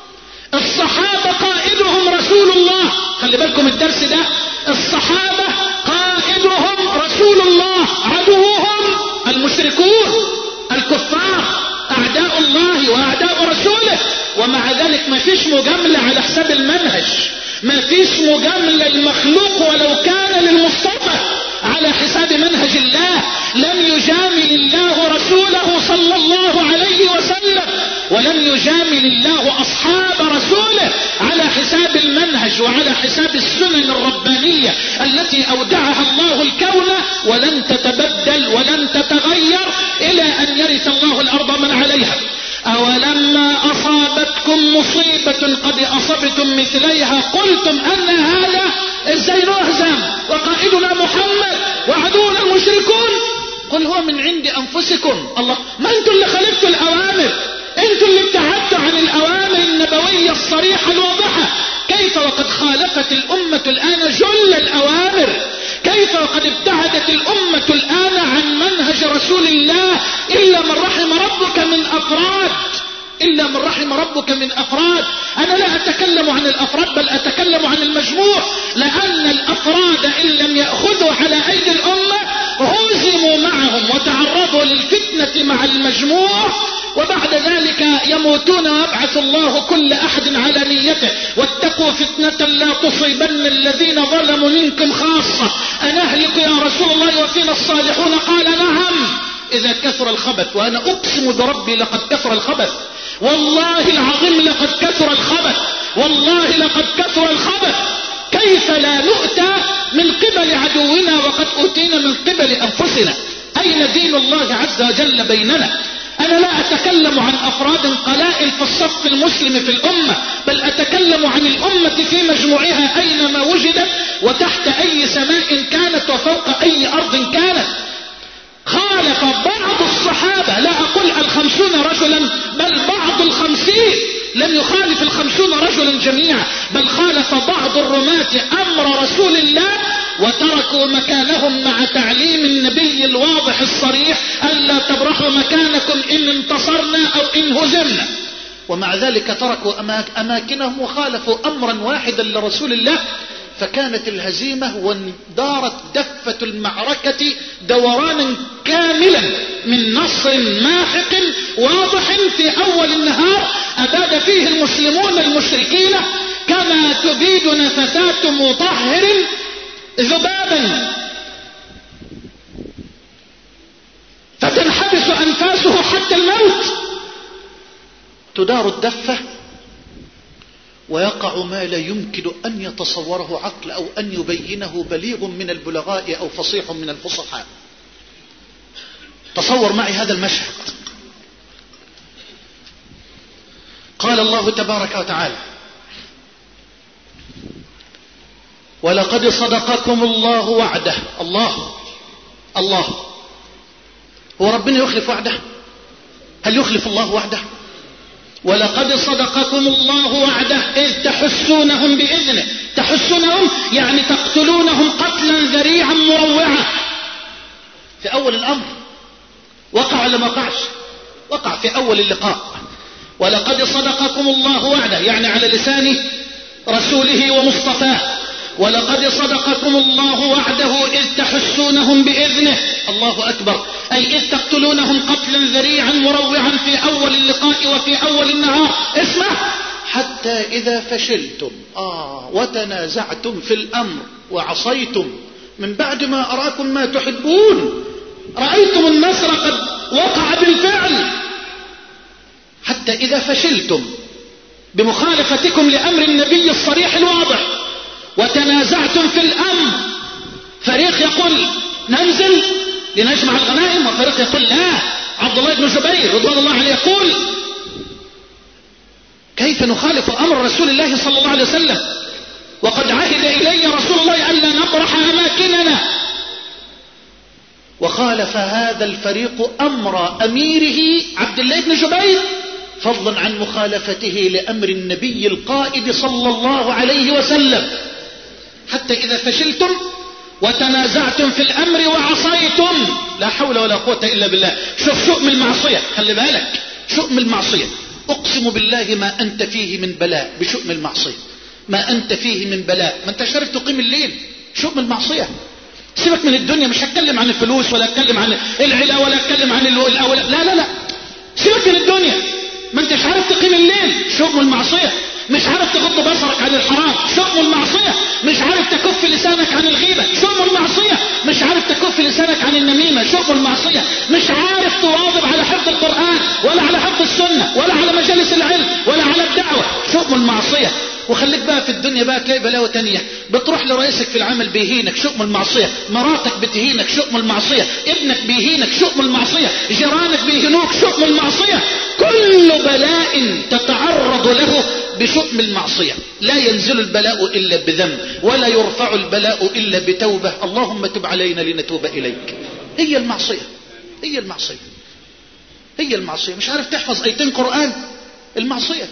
الصحابة قائدهم رسول الله، خلي بالكم الدرس ده، الصحابة قائدهم رسول الله، عدوهم المشركون الكفار أعداء الله وأعداء رسوله. ومع ذلك ما فيش مجاملة على حساب المنهج، ما فيش مجاملة المخلوق ولو كان للمصطفى على حساب منهج الله. لم يجامل الله رسوله صلى الله عليه وسلم، ولم يجامل الله أصحاب رسوله على حساب المنهج وعلى حساب السنن الربانية التي أودعها الله الكون ولن تتبدل ولن تتغير إلى أن يرث الله الأرض من عليها. أولما أصابتكم مصيبة قد أصبتم مثليها قلتم أن هذا، ازاي نهزم وقائدنا محمد وعدونا المشركون؟ قل هو من عند أنفسكم. الله، ما انتوا اللي خالفتوا الأوامر، انتوا اللي ابتعدتوا عن الأوامر النبوية الصريحة الواضحة. كيف وقد خالفت الأمة الآن جل الأوامر؟ كيف وقد ابتعدت الأمة الآن عن منهج رسول الله إلا من رحم ربك من أفراد، إلا من رحم ربك من أفراد. أنا لا أتكلم عن الأفراد بل أتكلم عن المجموع، لأن الأفراد إن لم يأخذوا على أيدي الأمة هزموا معهم وتعرضوا للفتنة مع المجموع، وبعد ذلك يموتون ويبعث الله كل أحد على نيته. واتقوا فتنة لا تصيبن الذين ظلموا منكم خاصة. أنهلك يا رسول الله وفينا الصالحون؟ قال نعم إذا كثر الخبث. وأنا أقسم بربي لقد كثر الخبث، والله العظيم لقد كثر الخبث، والله لقد كثر الخبث. كيف لا نؤتى من قبل عدونا وقد أوتينا من قبل أنفسنا؟ أين دين الله عز وجل بيننا؟ أنا لا أتكلم عن أفراد قلائل في الصف المسلم في الأمة، بل أتكلم عن الأمة في مجموعها أينما وجدت وتحت أي سماء كانت وفوق أي أرض كانت. خالف بعض الصحابة، لا أقول الخمسون رجلا بل بعض الخمسين، لم يخالف الخمسون رجلا جميعا، بل خالف بعض الرماة أمر رسول الله وتركوا مكانهم مع تعليم النبي الواضح الصريح ألا تبرحوا مكانكم إن انتصرنا أو إن هزمنا. ومع ذلك تركوا أماكنهم وخالفوا أمرا واحدا لرسول الله. فكانت الهزيمة ودارت دفة المعركة دورانا كاملا من نصر ماحق واضح في أول النهار أباد فيه المسلمون المشركين كما تبيد نفثات مطهر ذبابا فتنحبس أنفاسه حتى الموت. تدار الدفة ويقع ما لا يمكن أن يتصوره عقل أو أن يبينه بليغ من البلغاء أو فصيح من الفصحاء. تصور معي هذا المشهد. قال الله تبارك وتعالى: ولقد صدقكم الله وعده. الله الله هو ربنا يخلف وعده؟ هل يخلف الله وعده؟ ولقد صدقكم الله وعده إذ تحسونهم بإذنه. تحسونهم يعني تقتلونهم قتلا ذريعا مروعا. في أول الأمر وقع ولا ما وقعش؟ وقع في أول اللقاء. ولقد صدقكم الله وعده يعني على لسان رسوله ومصطفاه. ولقد صدقكم الله وعده إذ تحسونهم بإذنه. الله أكبر. أي إذ تقتلونهم قتلا ذريعا مروعا في أول اللقاء وفي أول النهار. اسمع: حتى إذا فشلتم آه وتنازعتم في الأمر وعصيتم من بعد ما أراكم ما تحبون، رأيتم النصر قد وقع بالفعل. حتى إذا فشلتم بمخالفتكم لأمر النبي الصريح الواضح وتنازعتم في الأمر، فريق يقول ننزل لنجمع الغنائم وفريق يقول لا. عبد الله بن جبير رضوان الله عليه يقول: كيف نخالف أمر رسول الله صلى الله عليه وسلم وقد عهد إلي رسول الله ألا نبرح أماكننا. وخالف هذا الفريق أمر أميره عبد الله بن جبير، فضلا عن مخالفته لأمر النبي القائد صلى الله عليه وسلم. حتى إذا فشلتم وتنازعتم في الأمر وعصيتم. لا حول ولا قوة إلا بالله. شوف شؤم المعصية، خلي بالك، شؤم المعصية. أقسم بالله ما أنت فيه من بلاء بشؤم المعصية، ما أنت فيه من بلاء. ما أنت شرف تقيم الليل. شؤم المعصية. سيبك من الدنيا، مش هتكلم عن الفلوس ولا اتكلم عن العلا ولا اتكلم عن الأولاد، لا لا لا، سيبك من الدنيا. ما انتش عارف تقيم الليل. شؤم المعصية. مش عارف تغض بصرك عن الحرام. شؤم المعصية. مش عارف تكف لسانك عن الغيبة. شؤم المعصية. مش عارف تكف لسانك عن النميمة. شؤم المعصية. مش عارف تواظب على حفظ القرآن ولا على حفظ السنة ولا على مجالس العلم ولا على الدعوة. شؤم المعصية. وخليك بقى في الدنيا بقى تلاقي بلاوة تانية. بتروح لرئيسك في العمل بيهينك. شؤم المعصية. مراتك بتهينك. شؤم المعصية. ابنك بيهينك. شؤم المعصية. جيرانك بيهينوك. شؤم المعصية. كل بلاء تتعرض له بشؤم المعصية. لا ينزل البلاء إلا بذنب ولا يرفع البلاء إلا بتوبة. اللهم تب علينا لنتوب إليك. هي المعصية. هي المعصية. هي المعصية. مش عارف تحفظ آيتين قرآن. المعصية.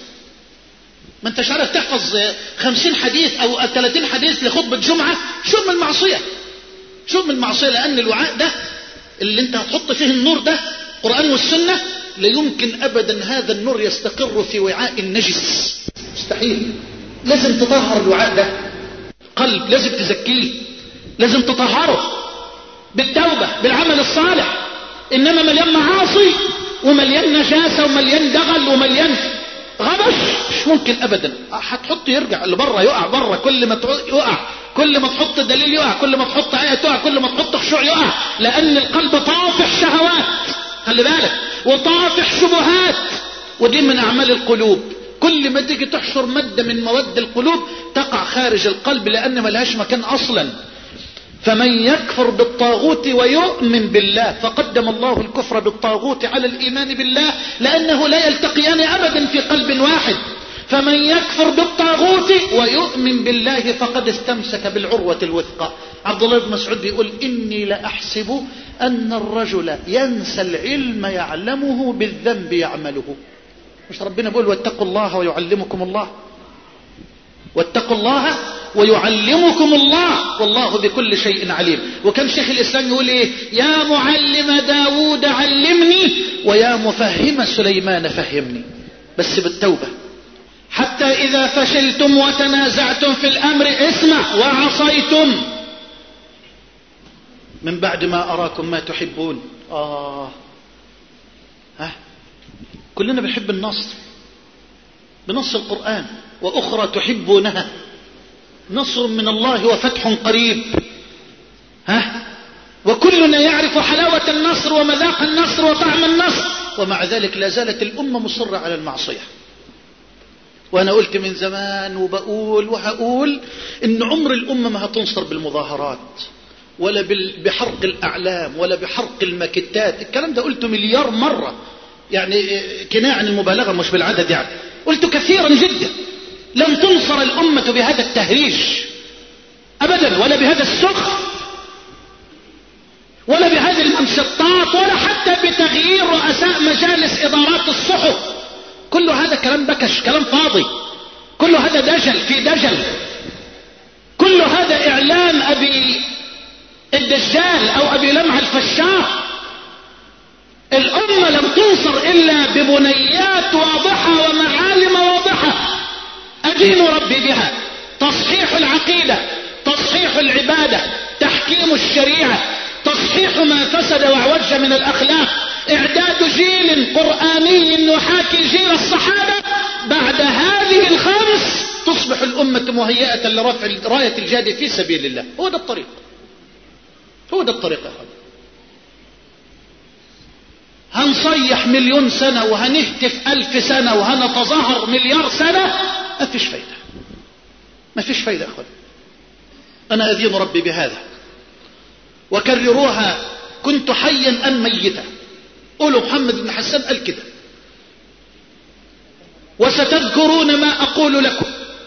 ما انتش عارف تحفظ خمسين حديث او ثلاثين حديث لخطبة جمعة. شؤم المعصية. شؤم المعصية. لأن الوعاء ده اللي انت هتحط فيه النور ده قرآن والسنة، لا يمكن أبدا هذا النور يستقر في وعاء النجس. مستحيل. لازم تطهر الوعاء ده. قلب لازم تزكيه، لازم تطهره بالتوبة بالعمل الصالح. إنما مليان معاصي ومليان نجاسة ومليان دغل ومليان غبش، مش ممكن أبدا. هتحط يرجع اللي بره يقع بره. كل ما يقع، كل ما تحط دليل يقع، كل ما تحط آية تقع، كل ما تحط خشوع يقع. لأن القلب طافح شهوات، خلي بالك، وطافح شبهات، ودي من أعمال القلوب. كل ما تيجي تحشر مادة من مواد القلوب تقع خارج القلب لأن ملهاش مكان أصلا. فمن يكفر بالطاغوت ويؤمن بالله فقدم الله الكفر بالطاغوت على الإيمان بالله، لأنه لا يلتقيان أبدا في قلب واحد. فمن يكفر بالطاغوت ويؤمن بالله فقد استمسك بالعروة الوثقى. عبد الله بن مسعود بيقول: إني لأحسب أن الرجل ينسى العلم يعلمه بالذنب يعمله. مش ربنا بيقول: واتقوا الله ويعلمكم الله؟ واتقوا الله ويعلمكم الله والله بكل شيء عليم. وكان شيخ الإسلام يقول إيه: يا معلم داود علمني ويا مفهم سليمان فهمني. بس بالتوبة. حتى إذا فشلتم وتنازعتم في الأمر اسمع وعصيتم من بعد ما أراكم ما تحبون. آه ها كلنا بنحب النصر بنص القرآن، وأخرى تحبونها نصر من الله وفتح قريب. ها وكلنا يعرف حلاوة النصر ومذاق النصر وطعم النصر، ومع ذلك لا زالت الأمة مصرة على المعصية. وأنا قلت من زمان وبقول وهقول إن عمر الأمة ما هتنصر بالمظاهرات ولا بحرق الأعلام ولا بحرق الماكتات. الكلام ده قلته مليار مرة، يعني كناية عن المبالغة مش بالعدد، يعني قلت كثيرا جدا. لن تنصر الأمة بهذا التهريج أبدا، ولا بهذا السخف، ولا بهذه المنشطات، ولا حتى بتغيير رؤساء مجالس إدارات الصحف. كل هذا كلام بكش، كلام فاضي، كل هذا دجل في دجل، كل هذا إعلان أبي الدجال أو أبي لمع الفشار. الأمة لم تنصر إلا ببنيات واضحة ومعالم واضحة أدين ربي بها: تصحيح العقيدة، تصحيح العبادة، تحكيم الشريعة، تصحيح ما فسد واعوج من الأخلاق، إعداد جيل قرآني يحاكي جيل الصحابة. بعد هذه الخمس تصبح الأمة مهيئة لرفع راية الجهاد في سبيل الله. هو ده الطريق، هو ده الطريق يا أخوان. هنصيح مليون سنة وهنهتف ألف سنة وهنتظاهر مليار سنة، ما فيش فايدة، ما فيش فايدة يا أخوان. أنا أدين ربي بهذا، وكرروها: كنت حيا أم ميتا. قولوا محمد بن حسان قال كده: وستذكرون ما أقول لكم.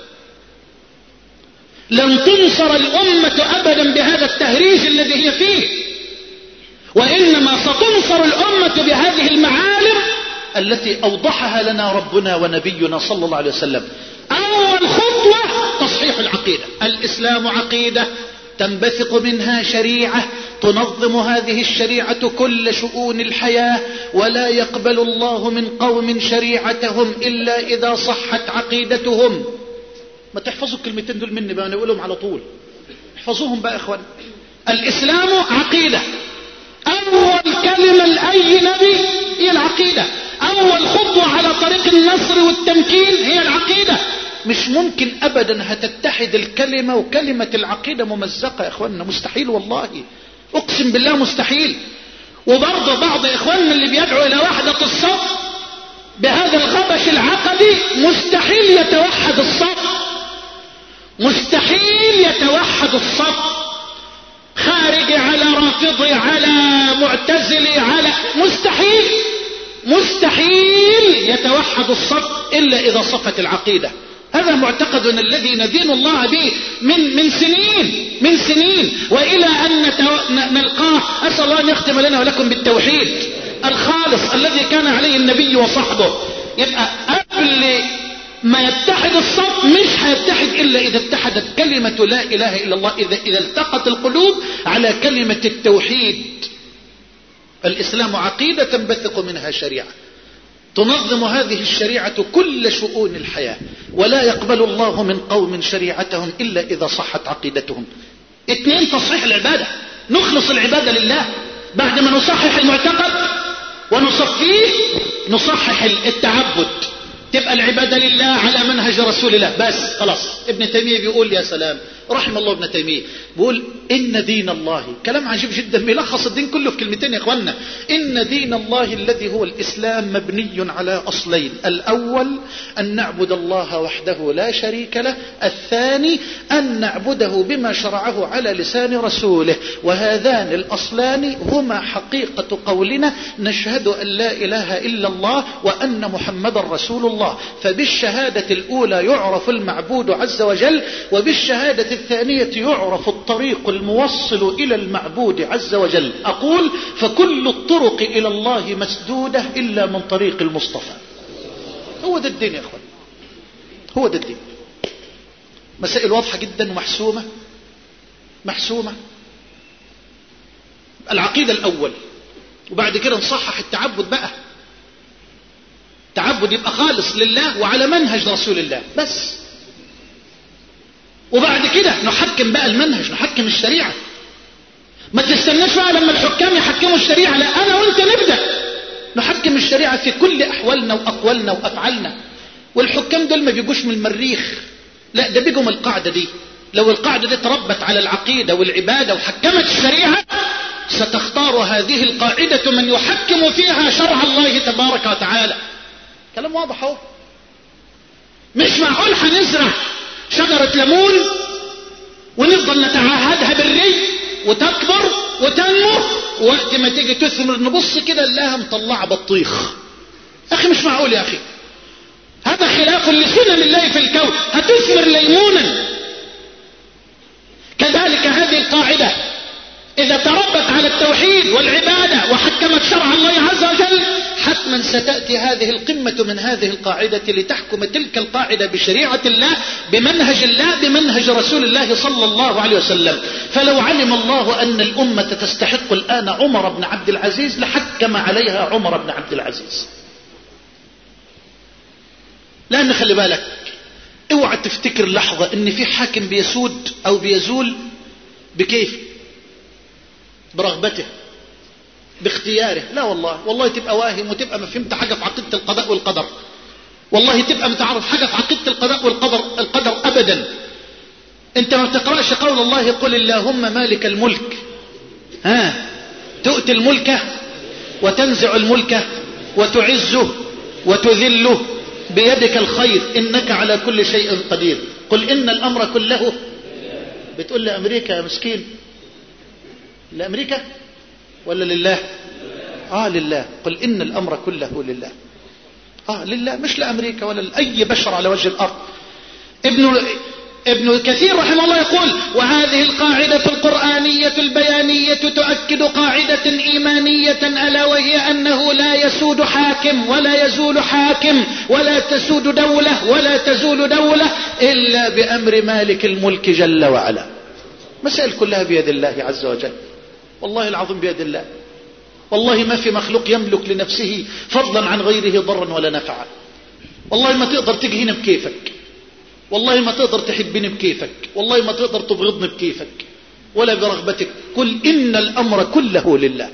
لن تنصر الأمة أبدا بهذا التهريج الذي هي فيه، وإنما ستنصر الأمة بهذه المعالم التي أوضحها لنا ربنا ونبينا صلى الله عليه وسلم. أول خطوة تصحيح العقيدة. الإسلام عقيدة تنبثق منها شريعة تنظم هذه الشريعة كل شؤون الحياة، ولا يقبل الله من قوم شريعتهم إلا إذا صحت عقيدتهم. ما تحفظوا الكلمتين دول مني بقى، أنا أقولهم على طول، احفظوهم بقى إخوان. الإسلام عقيدة، أول كلمة لأي نبي هي العقيدة. أول خطوة على طريق النصر والتمكين هي العقيدة. مش ممكن أبدا هتتحد الكلمة وكلمة العقيدة ممزقة يا إخواننا، مستحيل والله، أقسم بالله مستحيل. وبرضه بعض إخواننا اللي بيدعوا إلى وحدة الصف بهذا الغبش العقدي مستحيل يتوحد الصف، مستحيل يتوحد الصف. خارجي على رافضي على معتزلي على مستحيل مستحيل يتوحد الصف إلا إذا صفت العقيدة. هذا معتقد الذي ندين الله به من من سنين من سنين وإلى أن نلقاه. أسأل الله أن يختم لنا ولكم بالتوحيد الخالص الذي كان عليه النبي وصحبه. يبقى قبل ما يتحد الصف مش هيتحد إلا إذا اتحدت كلمة لا إله إلا الله، إذا, إذا التقت القلوب على كلمة التوحيد. الإسلام عقيدة تنبثق منها شريعة تنظم هذه الشريعة كل شؤون الحياة، ولا يقبل الله من قوم شريعتهم إلا إذا صحت عقيدتهم. اثنين، تصحيح العبادة، نخلص العبادة لله. بعد ما نصحح المعتقد ونصفيه نصحح التعبد، تبقى العبادة لله على منهج رسول الله بس خلاص. ابن تيمية بيقول يا سلام رحم الله ابن تيمية، بيقول إن دين الله، كلام عجيب جدا بيلخص الدين كله في كلمتين يا إخواننا: إن دين الله الذي هو الإسلام مبني على أصلين: الأول أن نعبد الله وحده لا شريك له، الثاني أن نعبده بما شرعه على لسان رسوله. وهذان الأصلان هما حقيقة قولنا نشهد أن لا إله إلا الله وأن محمد رسول الله. فبالشهادة الأولى يعرف المعبود عز وجل، وبالشهادة الثانية يعرف الطريق الموصل إلى المعبود عز وجل. أقول: فكل الطرق إلى الله مسدودة إلا من طريق المصطفى. هو ده الدين يا أخوان، هو ده الدين. مسائل واضحة جدا ومحسومة محسومة. العقيدة الأول، وبعد كده نصحح التعبد بقى. تعبد يبقى خالص لله وعلى منهج رسول الله بس. وبعد كده نحكم بقى المنهج، نحكم الشريعة. ما تستناش بقى لما الحكام يحكموا الشريعة، لا، أنا وأنت نبدأ نحكم الشريعة في كل أحوالنا وأقوالنا وأفعالنا. والحكام دول ما بيجوش من المريخ، لا، ده بيجوا من القاعدة دي. لو القاعدة دي تربت على العقيدة والعبادة وحكمت الشريعة، ستختار هذه القاعدة من يحكم فيها شرع الله تبارك وتعالى. كلام واضح اهو. مش معقول هنزرع شجرة ليمون ونفضل نتعاهدها بالري وتكبر وتنمو، وقت ما تيجي تثمر نبص كده نلاقيها مطلعة بطيخ. اخي مش معقول يا اخي، هذا خلاف لسنن الله في الكون. هتثمر ليمونا. كذلك هذه القاعدة إذا تربت على التوحيد والعبادة وحكمت شرع الله عز وجل، حتما ستأتي هذه القمة من هذه القاعدة لتحكم تلك القاعدة بشريعة الله، بمنهج الله، بمنهج رسول الله صلى الله عليه وسلم. فلو علم الله أن الأمة تستحق الآن عمر بن عبد العزيز لحكم عليها عمر بن عبد العزيز. لأن خلي بالك، اوعى تفتكر لحظة ان في حاكم بيسود او بيزول بكيف، برغبته، باختياره. لا والله، والله تبقى واهم وتبقى ما فهمت حاجة في عقيدة القضاء والقدر. والله تبقى متعرف حاجة في عقيدة القضاء والقدر القدر ابدا. انت ما بتقرأش قول الله قل اللهم مالك الملك ها تؤتي الملك وتنزع الملك وتعزه وتذله بيدك الخير إنك على كل شيء قدير. قل إن الأمر كله. بتقول لأمريكا يا مسكين، لأمريكا ولا لله؟ آه لله. قل إن الأمر كله لله. آه لله، مش لأمريكا ولا لأي بشر على وجه الأرض. ابن ابن كثير رحمه الله يقول: وهذه القاعدة القرآنية البيانية تؤكد قاعدة إيمانية، ألا وهي أنه لا يسود حاكم ولا يزول حاكم ولا تسود دولة ولا تزول دولة إلا بأمر مالك الملك جل وعلا. مسائل كلها بيد الله عز وجل، والله العظيم بيد الله. والله ما في مخلوق يملك لنفسه فضلا عن غيره ضرا ولا نفعا. والله ما تقدر تجي هنا بكيفك، والله ما تقدر تحبني بكيفك، والله ما تقدر تبغضني بكيفك ولا برغبتك. قل إن الأمر كله لله.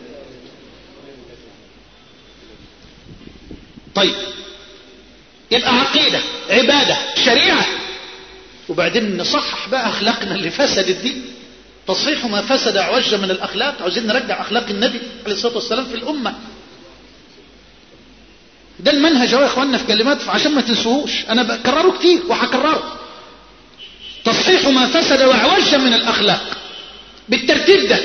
طيب، يبقى عقيدة، عبادة، شريعة، وبعدين نصحح بقى أخلاقنا اللي فسدت دي. تصحيح ما فسد عوج من الأخلاق. عاوزين نرجع أخلاق النبي عليه الصلاة والسلام في الأمة. ده المنهج يا اخواننا في كلمات عشان ما تنسوهوش، انا بكرره كتير وهكرره. تصحيح ما فسد وعوج من الاخلاق بالترتيب ده.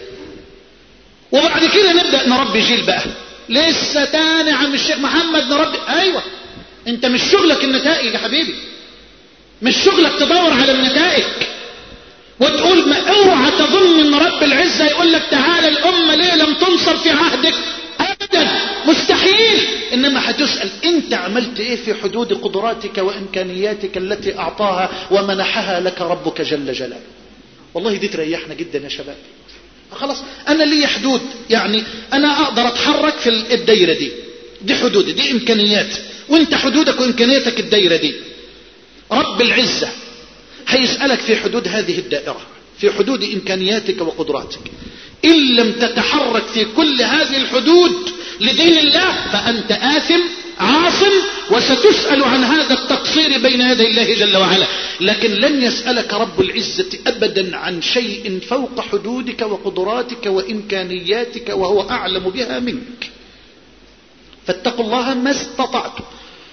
وبعد كده نبدأ نربي جيل بقى. لسه تاني عم الشيخ محمد نربي. ايوه، انت مش شغلك النتائج يا حبيبي، مش شغلك تدور على النتائج وتقول ما اوعى تظن ان رب العزة يقول لك تعالى الامة ليه لم تنصر في عهدك. ابدا، مستحيل. انما هتسأل انت عملت ايه في حدود قدراتك وامكانياتك التي اعطاها ومنحها لك ربك جل جلاله. والله دي تريحنا جدا يا شباب. خلاص، انا لي حدود، يعني انا اقدر اتحرك في الدايرة دي، دي حدودي، دي امكانيات، وانت حدودك وامكانياتك الدايرة دي. رب العزة هيسألك في حدود هذه الدائرة، في حدود امكانياتك وقدراتك. إن لم تتحرك في كل هذه الحدود لدين الله فأنت آثم عاصم، وستسأل عن هذا التقصير بين يدي الله جل وعلا. لكن لن يسألك رب العزة أبدا عن شيء فوق حدودك وقدراتك وإمكانياتك، وهو أعلم بها منك. فاتقوا الله ما استطعتم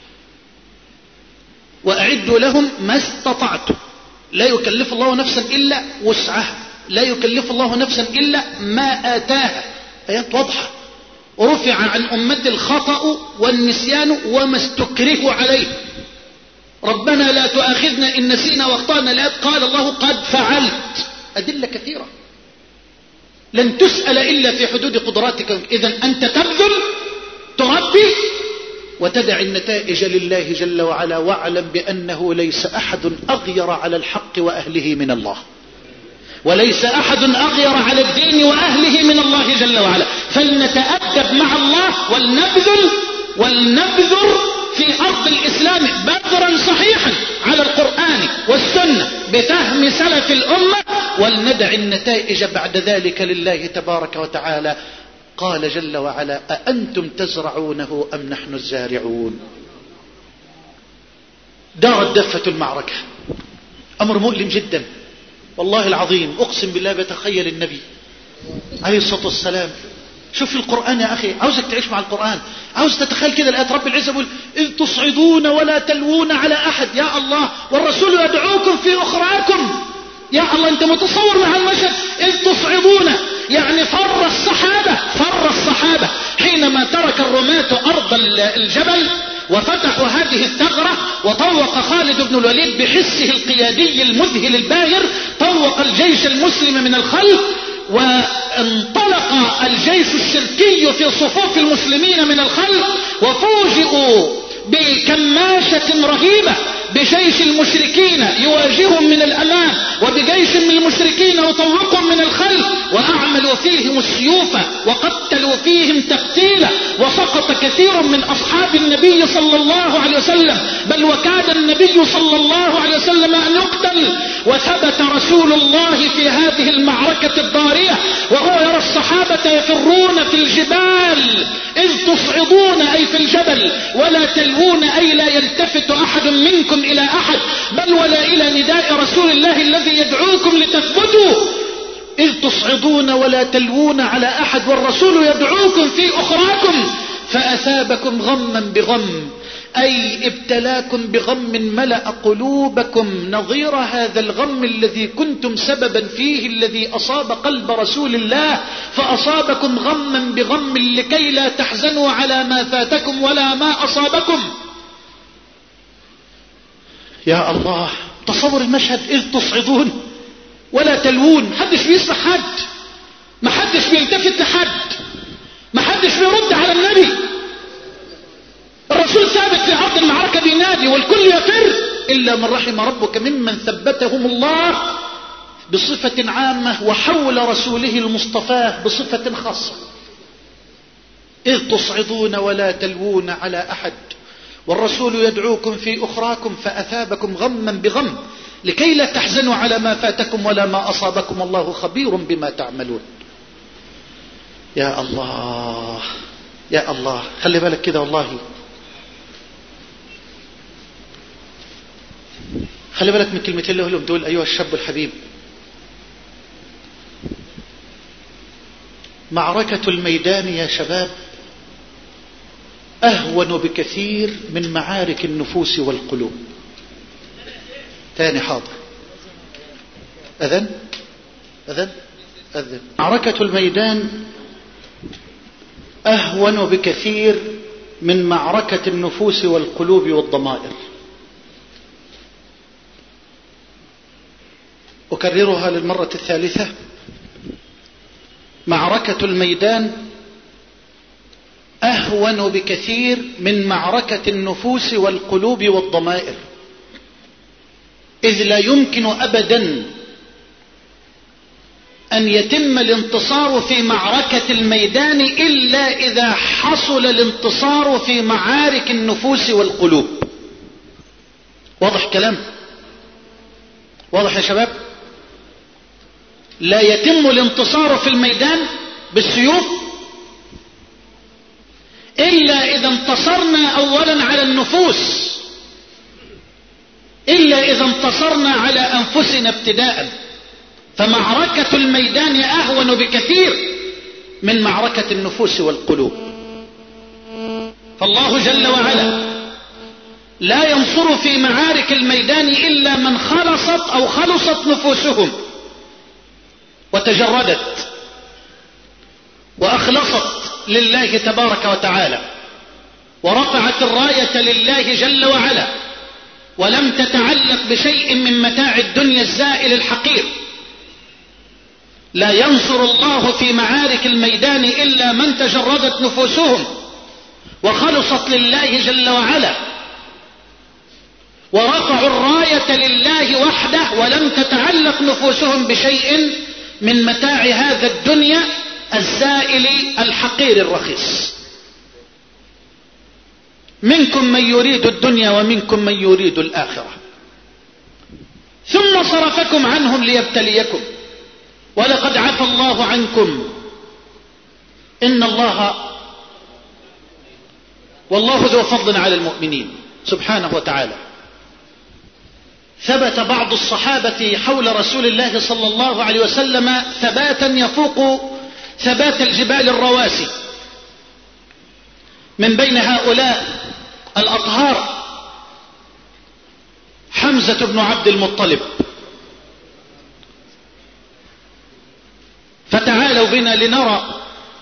وأعدوا لهم ما استطعتم. لا يكلف الله نفسا إلا وسعها، لا يكلف الله نفسا إلا ما آتاها. آيات واضحة. رفع عن أمة الخطأ والنسيان وما استكرهوا عليه. ربنا لا تؤاخذنا إن نسينا واخطأنا، لا قال الله قد فعلت. أدلة كثيرة. لن تسأل إلا في حدود قدراتك. إذن أنت تبذل، تربي، وتدع النتائج لله جل وعلا. واعلم بأنه ليس أحد أغير على الحق وأهله من الله، وليس أحد أغير على الدين وأهله من الله جل وعلا. فلنتأدب مع الله ولنبذل ولنبذر في أرض الإسلام بدرا صحيحا على القرآن والسنة بفهم سلف الأمة، ولندع النتائج بعد ذلك لله تبارك وتعالى. قال جل وعلا: أأنتم تزرعونه أم نحن الزارعون؟ دارت دفة المعركة، أمر مؤلم جدا والله العظيم. أقسم بالله بتخيل النبي عليه الصلاة والسلام. شوف القرآن يا أخي، عاوزك تعيش مع القرآن، عاوز تتخيل كده الآيات. رب العزة يقول: إذ تصعدون ولا تلوون على أحد. يا الله، والرسول يدعوكم في أخراكم. يا الله، أنت متصور مع المشهد؟ إذ تصعدون يعني فر الصحابة، فر الصحابة حينما ترك الرماة أرض الجبل وفتحوا هذه الثغرة، وطوق خالد بن الوليد بحسه القيادي المذهل الباهر، طوق الجيش المسلم من الخلف، وانطلق الجيش الشركي في صفوف المسلمين من الخلف، وفوجئوا بكماشة رهيبة بجيش المشركين يواجههم من الأمام، وبجيش من المشركين يطوقهم من الخلف، وأعملوا فيهم السيوف وقتلوا فيهم تقتيلا، وسقط كثير من أصحاب النبي صلى الله عليه وسلم، بل وكاد النبي صلى الله عليه وسلم أن يقتل. وثبت رسول الله في هذه المعركة الضارية وهو يرى الصحابة يفرون في الجبال، إذ تصعدون أي في الجبل، ولا تلوون أي لا يلتفت أحد منكم إلى أحد، بل ولا إلى نداء رسول الله الذي يدعوكم لتثبتوا. إذ تصعدون ولا تلوون على أحد والرسول يدعوكم في أخراكم، فأثابكم غما بغم، أي ابتلاكم بغم ملأ قلوبكم نظير هذا الغم الذي كنتم سببا فيه، الذي أصاب قلب رسول الله، فأصابكم غما بغم لكي لا تحزنوا على ما فاتكم ولا ما أصابكم. يا الله، تصور المشهد. إذ تصعدون ولا تلوون، محدش بيسمع حد، محدش بيلتفت لحد، محدش بيرد على النبي. الرسول ثابت في أرض المعركة بينادي والكل يفر إلا من رحم ربك ممن ثبتهم الله بصفة عامة، وحول رسوله المصطفى بصفة خاصة. إذ تصعدون ولا تلوون على أحد والرسول يدعوكم في أخراكم، فأثابكم غما بغم لكي لا تحزنوا على ما فاتكم ولا ما أصابكم، الله خبير بما تعملون. يا الله يا الله، خلي بالك كده والله، خلي بالك من كلمتين اللي لهم دول أيها الشاب الحبيب. معركة الميدان يا شباب أهون بكثير من معارك النفوس والقلوب. ثاني حاضر، أذن أذن أذن. معركة الميدان أهون بكثير من معركة النفوس والقلوب والضمائر. أكررها للمرة الثالثة: معركة الميدان أهون بكثير من معركة النفوس والقلوب والضمائر، إذ لا يمكن أبدا أن يتم الانتصار في معركة الميدان إلا إذا حصل الانتصار في معارك النفوس والقلوب. واضح كلام؟ واضح يا شباب؟ لا يتم الانتصار في الميدان بالسيوف إلا إذا انتصرنا أولا على النفوس، إلا إذا انتصرنا على أنفسنا ابتداء. فمعركة الميدان أهون بكثير من معركة النفوس والقلوب. فالله جل وعلا لا ينصر في معارك الميدان إلا من خلصت أو خلصت نفوسهم وتجردت وأخلصت لله تبارك وتعالى، ورفعت الراية لله جل وعلا، ولم تتعلق بشيء من متاع الدنيا الزائل الحقير. لا ينصر الله في معارك الميدان إلا من تجردت نفوسهم وخلصت لله جل وعلا، ورفعوا الراية لله وحده، ولم تتعلق نفوسهم بشيء من متاع هذا الدنيا الزائل الحقير الرخيص. منكم من يريد الدنيا ومنكم من يريد الآخرة، ثم صرفكم عنهم ليبتليكم، ولقد عفى الله عنكم إن الله والله ذو فضل على المؤمنين سبحانه وتعالى. ثبت بعض الصحابة حول رسول الله صلى الله عليه وسلم ثباتا يفوق ثبات الجبال الرواسي. من بين هؤلاء الأطهار حمزة بن عبد المطلب. فتعالوا بنا لنرى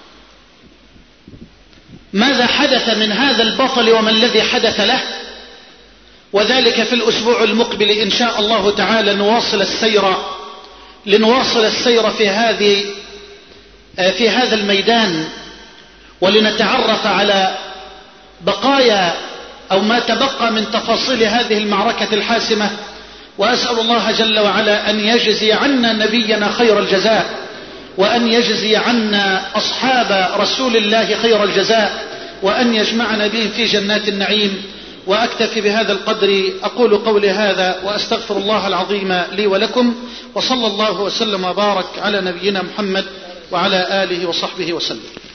ماذا حدث من هذا البطل وما الذي حدث له، وذلك في الأسبوع المقبل إن شاء الله تعالى. نواصل السير لنواصل السير في هذه في هذا الميدان، ولنتعرف على بقايا أو ما تبقى من تفاصيل هذه المعركة الحاسمة. وأسأل الله جل وعلا أن يجزي عنا نبينا خير الجزاء، وأن يجزي عنا أصحاب رسول الله خير الجزاء، وأن يجمعنا بهم في جنات النعيم. وأكتفي بهذا القدر، أقول قولي هذا وأستغفر الله العظيم لي ولكم، وصلى الله وسلم وبارك على نبينا محمد وعلى آله وصحبه وسلم.